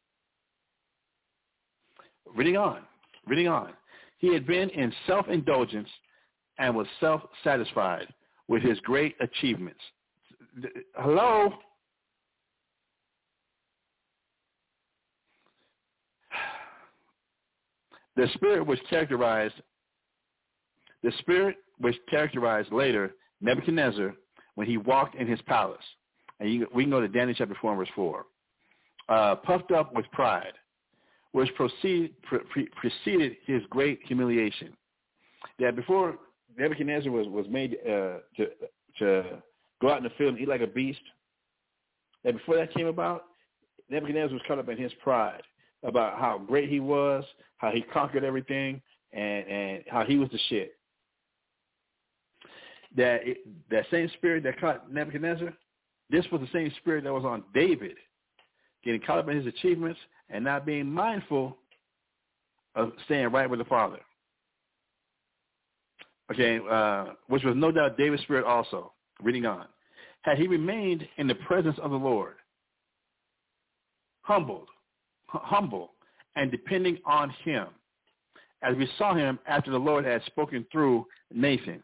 Reading on. He had been in self-indulgence and was self-satisfied with his great achievements. Hello? The spirit which characterized later Nebuchadnezzar when he walked in his palace. And we can go to Daniel chapter 4 and verse 4. Puffed up with pride, which preceded his great humiliation. That before Nebuchadnezzar was made to go out in the field and eat like a beast, that before that came about, Nebuchadnezzar was caught up in his pride about how great he was, how he conquered everything, and how he was the shit. That same spirit that caught Nebuchadnezzar, this was the same spirit that was on David, getting caught up in his achievements and not being mindful of staying right with the Father. Okay, which was no doubt David's spirit also. Reading on. Had he remained in the presence of the Lord, humble, and depending on him, as we saw him after the Lord had spoken through Nathan,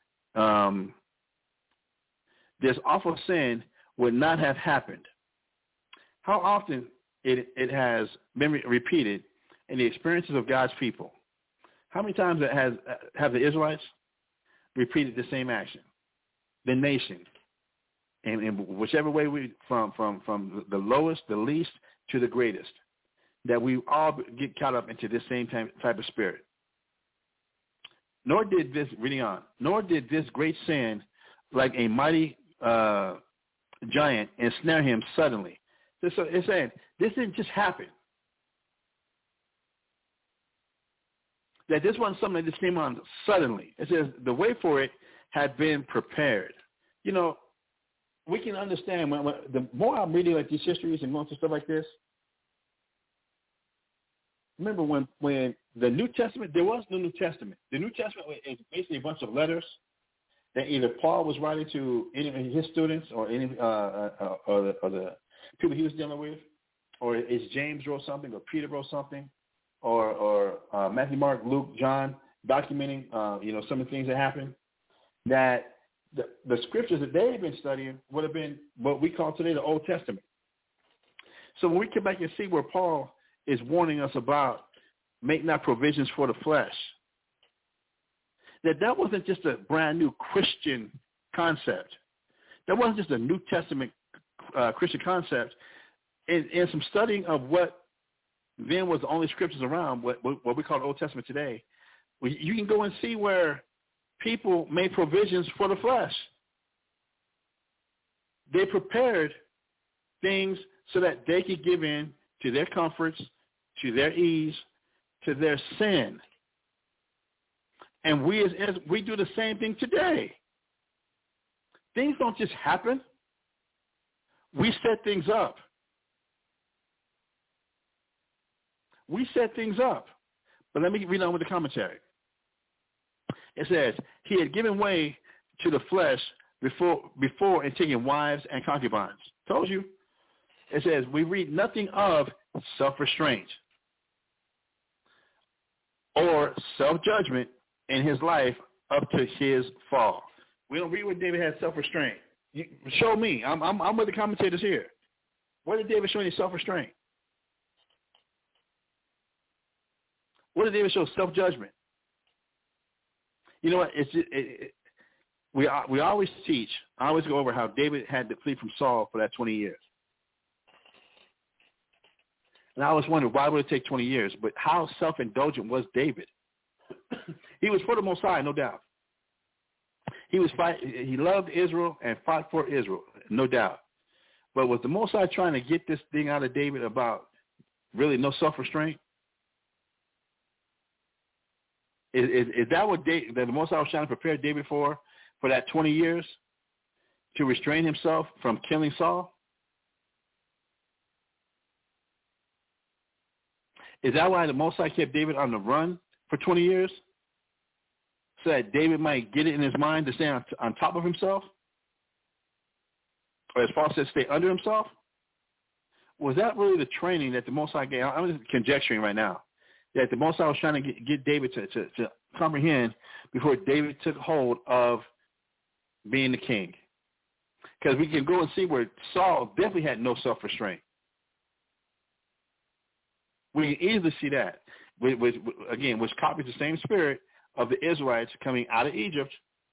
this awful sin would not have happened. How often it has been repeated in the experiences of God's people? How many times have the Israelites repeated the same action? The nation, in whichever way from the lowest, the least, to the greatest, that we all get caught up into this same type of spirit. Nor did this great sin, like a mighty giant, ensnare him suddenly. So it's saying this didn't just happen. That this wasn't something that just came on suddenly. It says the way for it had been prepared. You know, we can understand when the more I'm reading like these histories and going through stuff like this. Remember when the New Testament, there was no New Testament. The New Testament is basically a bunch of letters that either Paul was writing to any of his students or any or the people he was dealing with, or is James wrote something, or Peter wrote something, or Matthew, Mark, Luke, John, documenting some of the things that happened. That the scriptures that they had been studying would have been what we call today the Old Testament. So when we come back and see where Paul is warning us about make not provisions for the flesh, that wasn't just a brand new Christian concept. That wasn't just a New Testament Christian concept. In some studying of what then was the only scriptures around, what we call the Old Testament today, you can go and see where people made provisions for the flesh. They prepared things so that they could give in to their comforts, to their ease, to their sin. And we do the same thing today. things don't just happen. We set things up. We set things up. But let me read on with the commentary. It says, he had given way to the flesh before and taking wives and concubines. Told you. It says, we read nothing of self-restraint or self-judgment in his life up to his fall. We don't read where David had self-restraint. Show me. I'm with the commentators here. Where did David show any self-restraint? Where did David show self-judgment? You know what? We always teach. I always go over how David had to flee from Saul for that 20 years. And I always wondered, why would it take 20 years? But how self-indulgent was David? He was for the Most High, no doubt. He loved Israel and fought for Israel, no doubt. But was the Most High trying to get this thing out of David about really no self-restraint? Is that what that the Most High was trying to prepare David for that 20 years? To restrain himself from killing Saul? Is that why the Most High kept David on the run for 20 years? So that David might get it in his mind to stay on top of himself? Or as Paul said, stay under himself? Was that really the training that the Most High gave? I'm just conjecturing right now. That the Most High was trying to get David to comprehend before David took hold of being the king. Because we can go and see where Saul definitely had no self-restraint. We can easily see that, which copies the same spirit of the Israelites coming out of Egypt.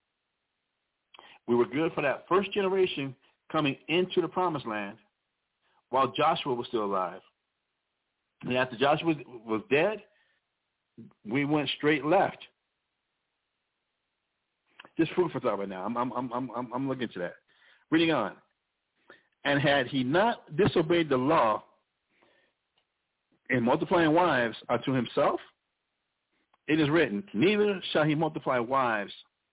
We were good for that first generation coming into the promised land while Joshua was still alive. And after Joshua was dead, we went straight left. Just food for thought right now. I'm looking into that. Reading on. And had he not disobeyed the law in multiplying wives unto himself, it is written, neither shall he multiply wives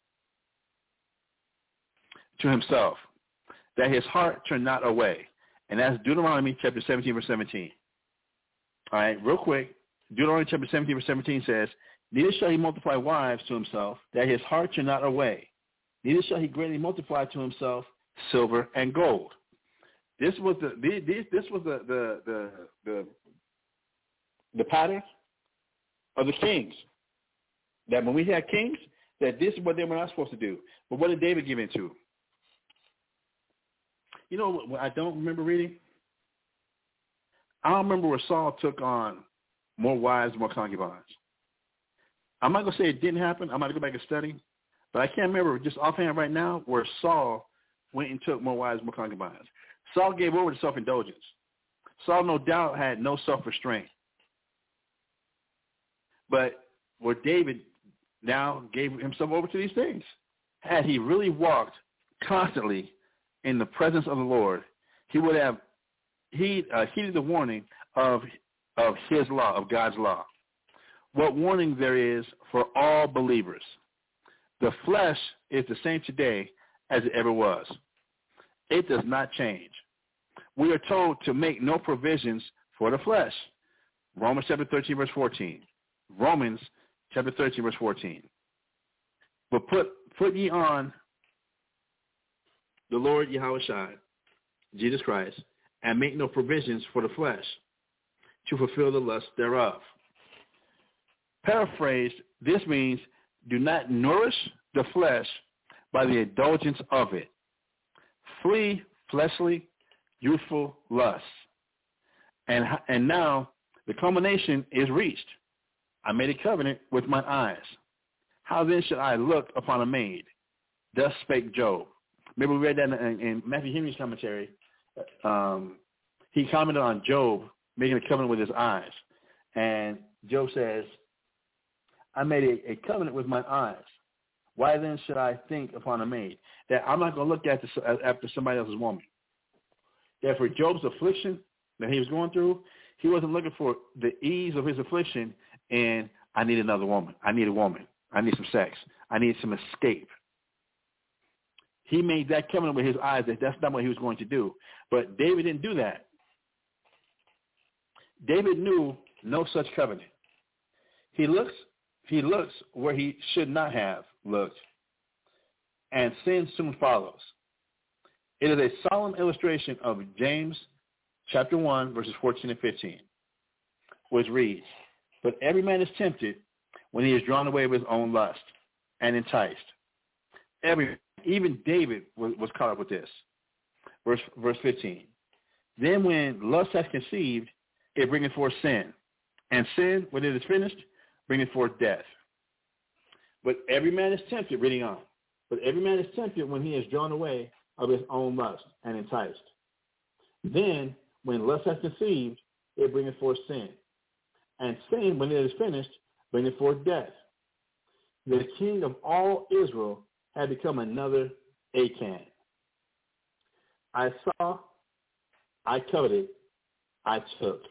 to himself, that his heart turn not away. And that's Deuteronomy chapter 17, verse 17. All right, real quick. Deuteronomy chapter 17, verse 17 says, neither shall he multiply wives to himself, that his heart turn not away. Neither shall he greatly multiply to himself silver and gold. This was the pattern of the kings. That when we had kings, that this is what they were not supposed to do. But what did David give into? You know what I don't remember reading? I don't remember where Saul took on more wives, more concubines. I'm not going to say it didn't happen. I'm going to go back and study. But I can't remember just offhand right now where Saul went and took more wives, more concubines. Saul gave over to self-indulgence. Saul, no doubt, had no self-restraint. But where David now gave himself over to these things. Had he really walked constantly in the presence of the Lord, he would have heeded the warning of his law, of God's law. What warning there is for all believers. The flesh is the same today as it ever was. It does not change. We are told to make no provisions for the flesh. Romans chapter 13, verse 14. Romans chapter 13, verse 14. But put ye on the Lord Yahushua, Jesus Christ, and make no provisions for the flesh to fulfill the lust thereof. Paraphrased, this means do not nourish the flesh by the indulgence of it. Flee fleshly, youthful lusts. And now the culmination is reached. I made a covenant with my eyes. How then should I look upon a maid? Thus spake Job. Maybe we read that in Matthew Henry's commentary. He commented on Job making a covenant with his eyes. And Job says, I made a covenant with my eyes. Why then should I think upon a maid? That I'm not going to look after somebody else's woman. That for Job's affliction that he was going through, he wasn't looking for the ease of his affliction and I need another woman. I need a woman. I need some sex. I need some escape. He made that covenant with his eyes that that's not what he was going to do. But David didn't do that. David knew no such covenant. He looks where he should not have looked, and sin soon follows. It is a solemn illustration of James chapter 1, verses 14 and 15, which reads, "But every man is tempted when he is drawn away with his own lust and enticed." Even David was caught up with this. Verse 15. "Then when lust has conceived, it bringeth forth sin. And sin, when it is finished, bringeth forth death. But every man is tempted," reading on, "but every man is tempted when he is drawn away of his own lust and enticed. Then, when lust has conceived, it bringeth forth sin. And sin, when it is finished, bringeth forth death. The king of all Israel had become another Achan. I saw, I coveted, I took."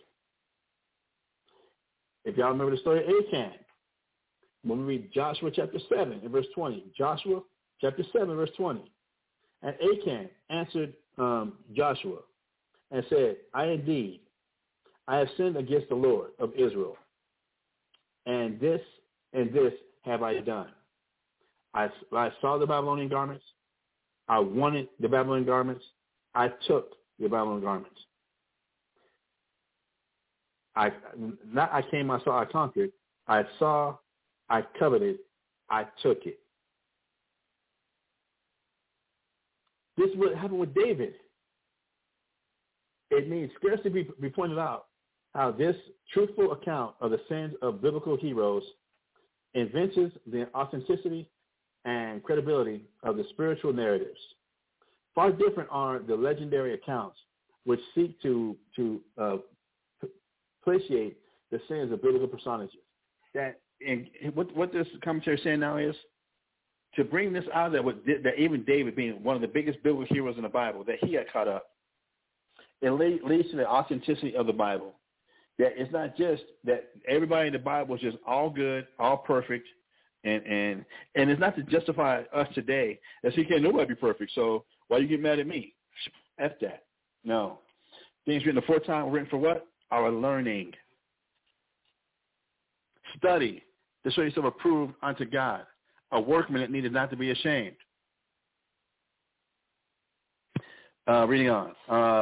If y'all remember the story of Achan, when we read Joshua chapter 7 and verse 20, Joshua chapter 7 verse 20, "And Achan answered Joshua and said, I have sinned against the Lord of Israel, and this have I done. I saw the Babylonian garments. I wanted the Babylonian garments. I took the Babylonian garments. I came, I saw, I conquered. I saw, I coveted, I took it." This is what happened with David. It needs scarcely be pointed out how this truthful account of the sins of biblical heroes evinces the authenticity and credibility of the spiritual narratives. Far different are the legendary accounts which seek to placiate the sins of biblical personages. What this commentary is saying now is to bring this out that even David, being one of the biggest biblical heroes in the Bible, that he got caught up. It leads to the authenticity of the Bible. That it's not just that everybody in the Bible is just all good, all perfect, and it's not to justify us today that can't nobody be perfect. So why you get mad at me? F that. No. Things written aforetime were written for what? Our learning. Study to show yourself approved unto God, a workman that needed not to be ashamed. Reading on.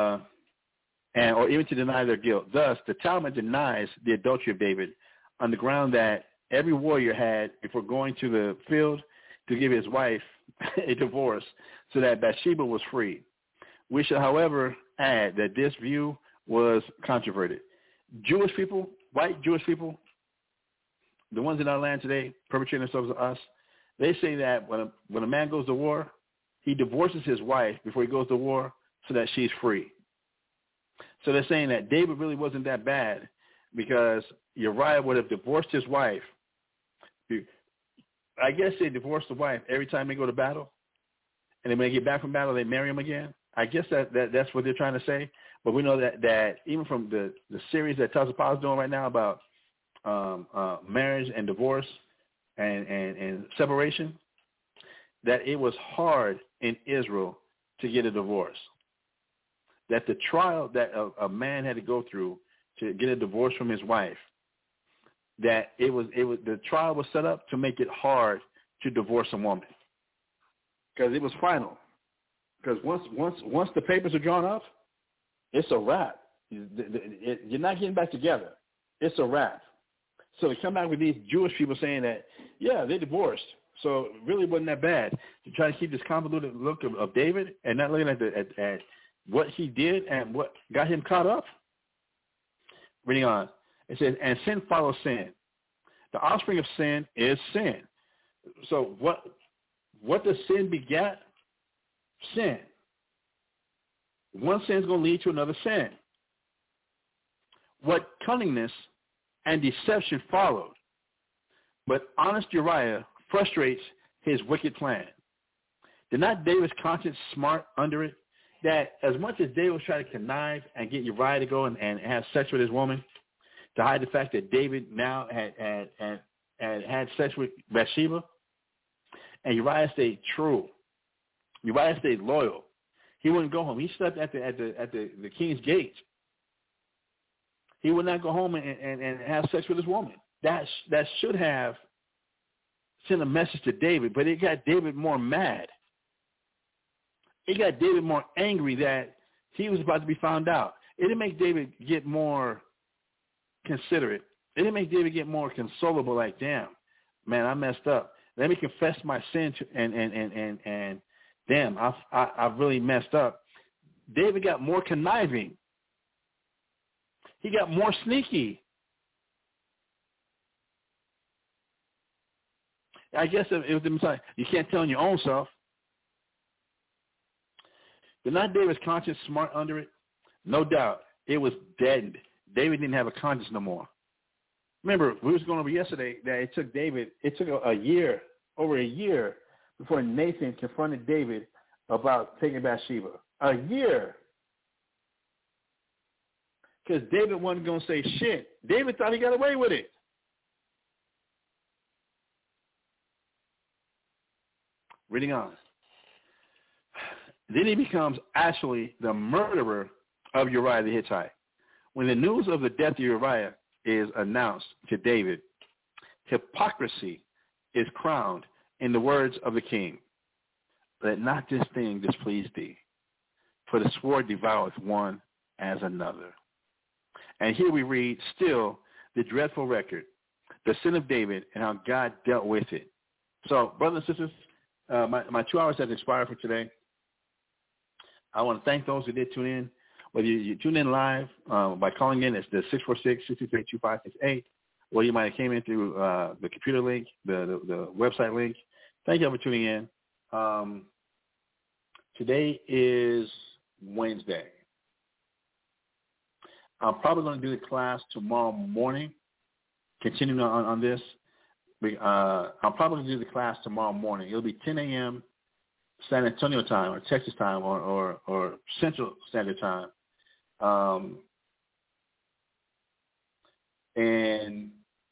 Or even to deny their guilt. Thus, the Talmud denies the adultery of David on the ground that every warrior had, before going to the field, to give his wife a divorce so that Bathsheba was free. We should, however, add that this view was controverted. Jewish people, white Jewish people, the ones in our land today perpetrating themselves to us, they say that when a man goes to war, he divorces his wife before he goes to war so that she's free. So they're saying that David really wasn't that bad because Uriah would have divorced his wife. I guess they divorce the wife every time they go to battle, and then when they get back from battle, they marry him again. I guess that's what they're trying to say. But we know that even from the series that Tulsa Power is doing right now about marriage and divorce and separation, that it was hard in Israel to get a divorce. That the trial that a man had to go through to get a divorce from his wife, that it was the trial was set up to make it hard to divorce a woman, because it was final. Because once the papers are drawn up, it's a wrap. You're not getting back together. It's a wrap. So they come back with these Jewish people saying that, yeah, they divorced, so it really wasn't that bad. To try to keep this convoluted look of David and not looking at what he did and what got him caught up. Reading on, it says, "And sin follows sin. The offspring of sin is sin." So what does sin beget? Sin. One sin is going to lead to another sin. What cunningness and deception followed, but honest Uriah frustrates his wicked plan. Did not David's conscience smart under it? That as much as David was trying to connive and get Uriah to go and have sex with his woman, to hide the fact that David now had sex with Bathsheba, and Uriah stayed true Uriah stayed loyal. He wouldn't go home. He slept at the king's gate. He would not go home and have sex with his woman. That should have sent a message to David, but it got David more mad. It got David more angry that he was about to be found out. It didn't make David get more considerate. It didn't make David get more consolable, like, damn, man, I messed up. Let me confess my sin and damn, I've really messed up. David got more conniving. He got more sneaky. I guess it was the Messiah. You can't tell on your own self. But not David's conscience smart under it? No doubt. It was deadened. David didn't have a conscience no more. Remember, we was going over yesterday that it took over a year before Nathan confronted David about taking Bathsheba. A year. Because David wasn't going to say shit. David thought he got away with it. Reading on. Then he becomes actually the murderer of Uriah the Hittite. When the news of the death of Uriah is announced to David, hypocrisy is crowned in the words of the king. Let not this thing displease thee, for the sword devoureth one as another. And here we read still the dreadful record, the sin of David, and how God dealt with it. So, brothers and sisters, my 2 hours has expired for today. I want to thank those who did tune in. Whether you tune in live by calling in, it's the 646-633-2568, or you might have came in through the computer link, the website link. Thank you for tuning in. Today is Wednesday. I'm probably going to do the class tomorrow morning, continuing on this. I'm probably going to do the class tomorrow morning. It'll be 10 a.m. San Antonio time or Texas time or Central Standard Time. And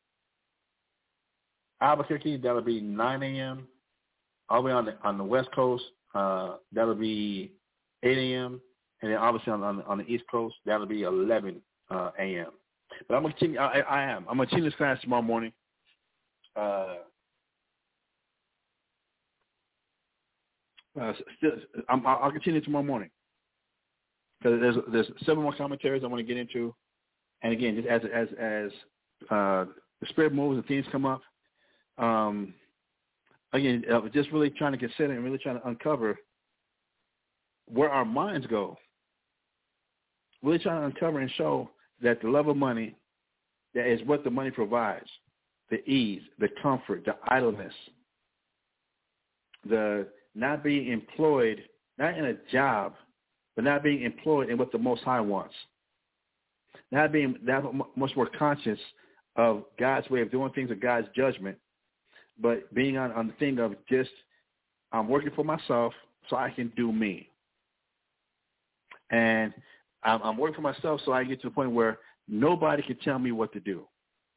Albuquerque, that'll be 9 a.m. All the way on the West Coast, that'll be 8 a.m. And then obviously on the East Coast, that'll be 11 a.m. But I'm going to continue. I'm going to continue this class tomorrow morning. I'll continue tomorrow morning because there's several more commentaries I want to get into, and again, just as the spirit moves and things come up, again, just really trying to consider and really trying to uncover where our minds go. Really trying to uncover and show that the love of money, that is what the money provides, the ease, the comfort, the idleness, the not being employed, not in a job, but not being employed in what the Most High wants. Not being that much more conscious of God's way of doing things or God's judgment, but being on the thing of just, I'm working for myself so I can do me. And I'm working for myself so I get to the point where nobody can tell me what to do.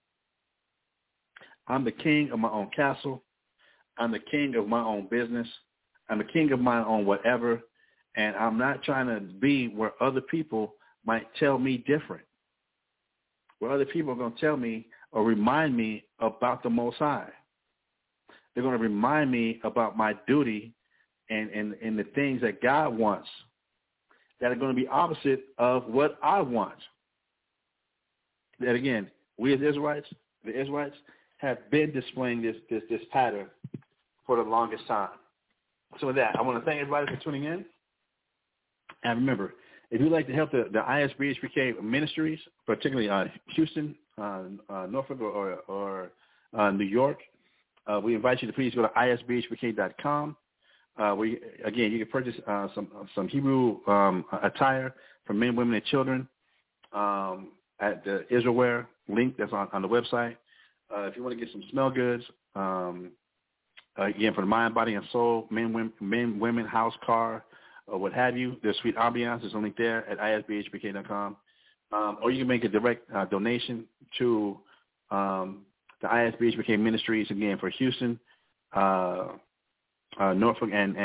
I'm the king of my own castle. I'm the king of my own business. I'm the king of my own whatever, and I'm not trying to be where other people might tell me different, where other people are going to tell me or remind me about the Most High. They're going to remind me about my duty and the things that God wants that are going to be opposite of what I want. That, again, we as Israelites, the Israelites, have been displaying this pattern for the longest time. So with that, I want to thank everybody for tuning in. And remember, if you'd like to help the ISBHPK ministries, particularly Houston, Norfolk, or New York, we invite you to please go to isbhpk.com. You can purchase some Hebrew attire for men, women, and children at the Israelwear link that's on the website. If you want to get some smell goods, again, for the mind, body, and soul, men, women, house, car, or what have you, there's Sweet Ambiance. There's a link there at isbhpk.com. Or you can make a direct donation to the ISBHPK Ministries, again, for Houston, Norfolk, and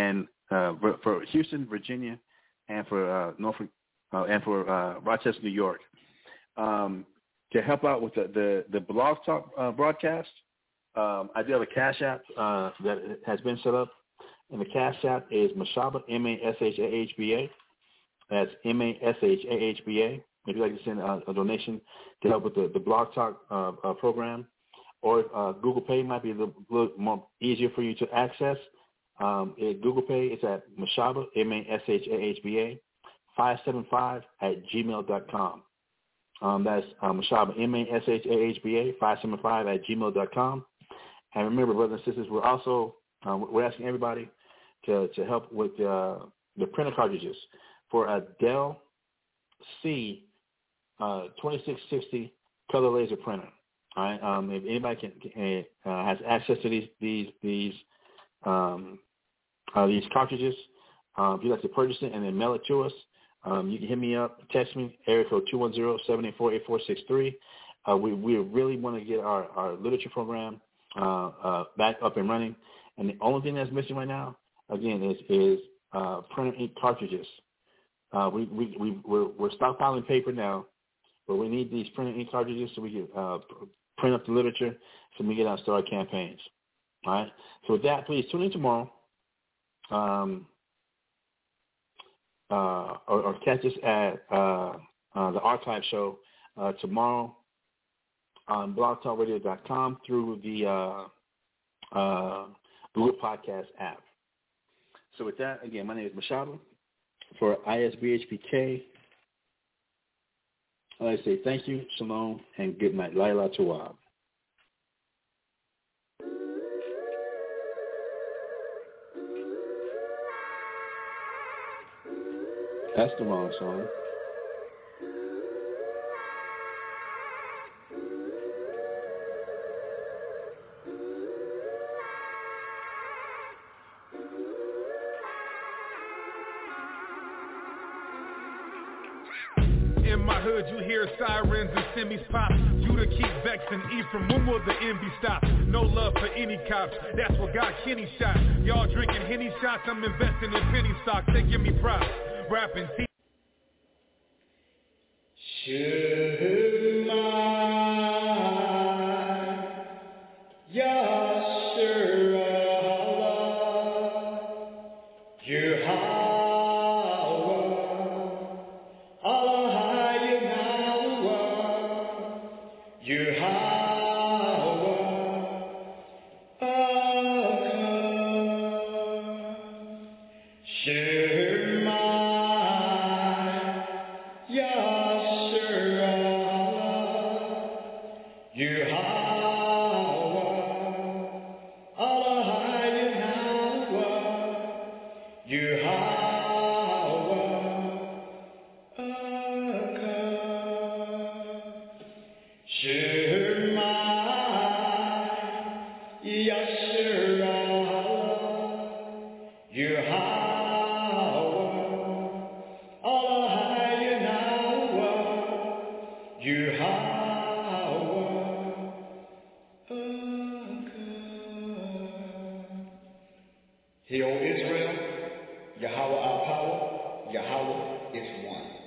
for Houston, Virginia, and for Norfolk, and for Rochester, New York, to help out with the Blog Talk broadcast. I do have a Cash App that has been set up, and the Cash App is Mashaba, M-A-S-H-A-H-B-A. That's M-A-S-H-A-H-B-A. If you'd like to send a donation to help with the Blog Talk program, or Google Pay might be a little more easier for you to access. Google Pay is at Mashaba, M-A-S-H-A-H-B-A, 575@gmail.com. That's Mashaba, M-A-S-H-A-H-B-A, 575@gmail.com. And remember, brothers and sisters, we're also we're asking everybody to help with the printer cartridges for a Dell C 2660 color laser printer. All right. If anybody has access to these cartridges, if you'd like to purchase it and then mail it to us, you can hit me up, text me, area code 210-784-8463. We really want to get our literature program back up and running, and the only thing that's missing right now, again, is printer ink cartridges. We're stockpiling paper now, but we need these printer ink cartridges so we can print up the literature so we can get out and start campaigns. All right. So with that, please tune in tomorrow, or catch us at the archive show tomorrow on blogtalkradio.com through the Google Podcast app. So with that, again, my name is Mashaba for ISBHPK. I'd like to say thank you, shalom, and good night. Laila Tawab. That's the wrong song. In my hood, you hear sirens and semis pop. Judah keep vexing Ephraim. When will the envy stop? No love for any cops. That's what got Kenny shot. Y'all drinking Henny shots. I'm investing in penny stocks. They give me props. Rapping. Hear, O Israel, Yahweh our power, Yahweh is one.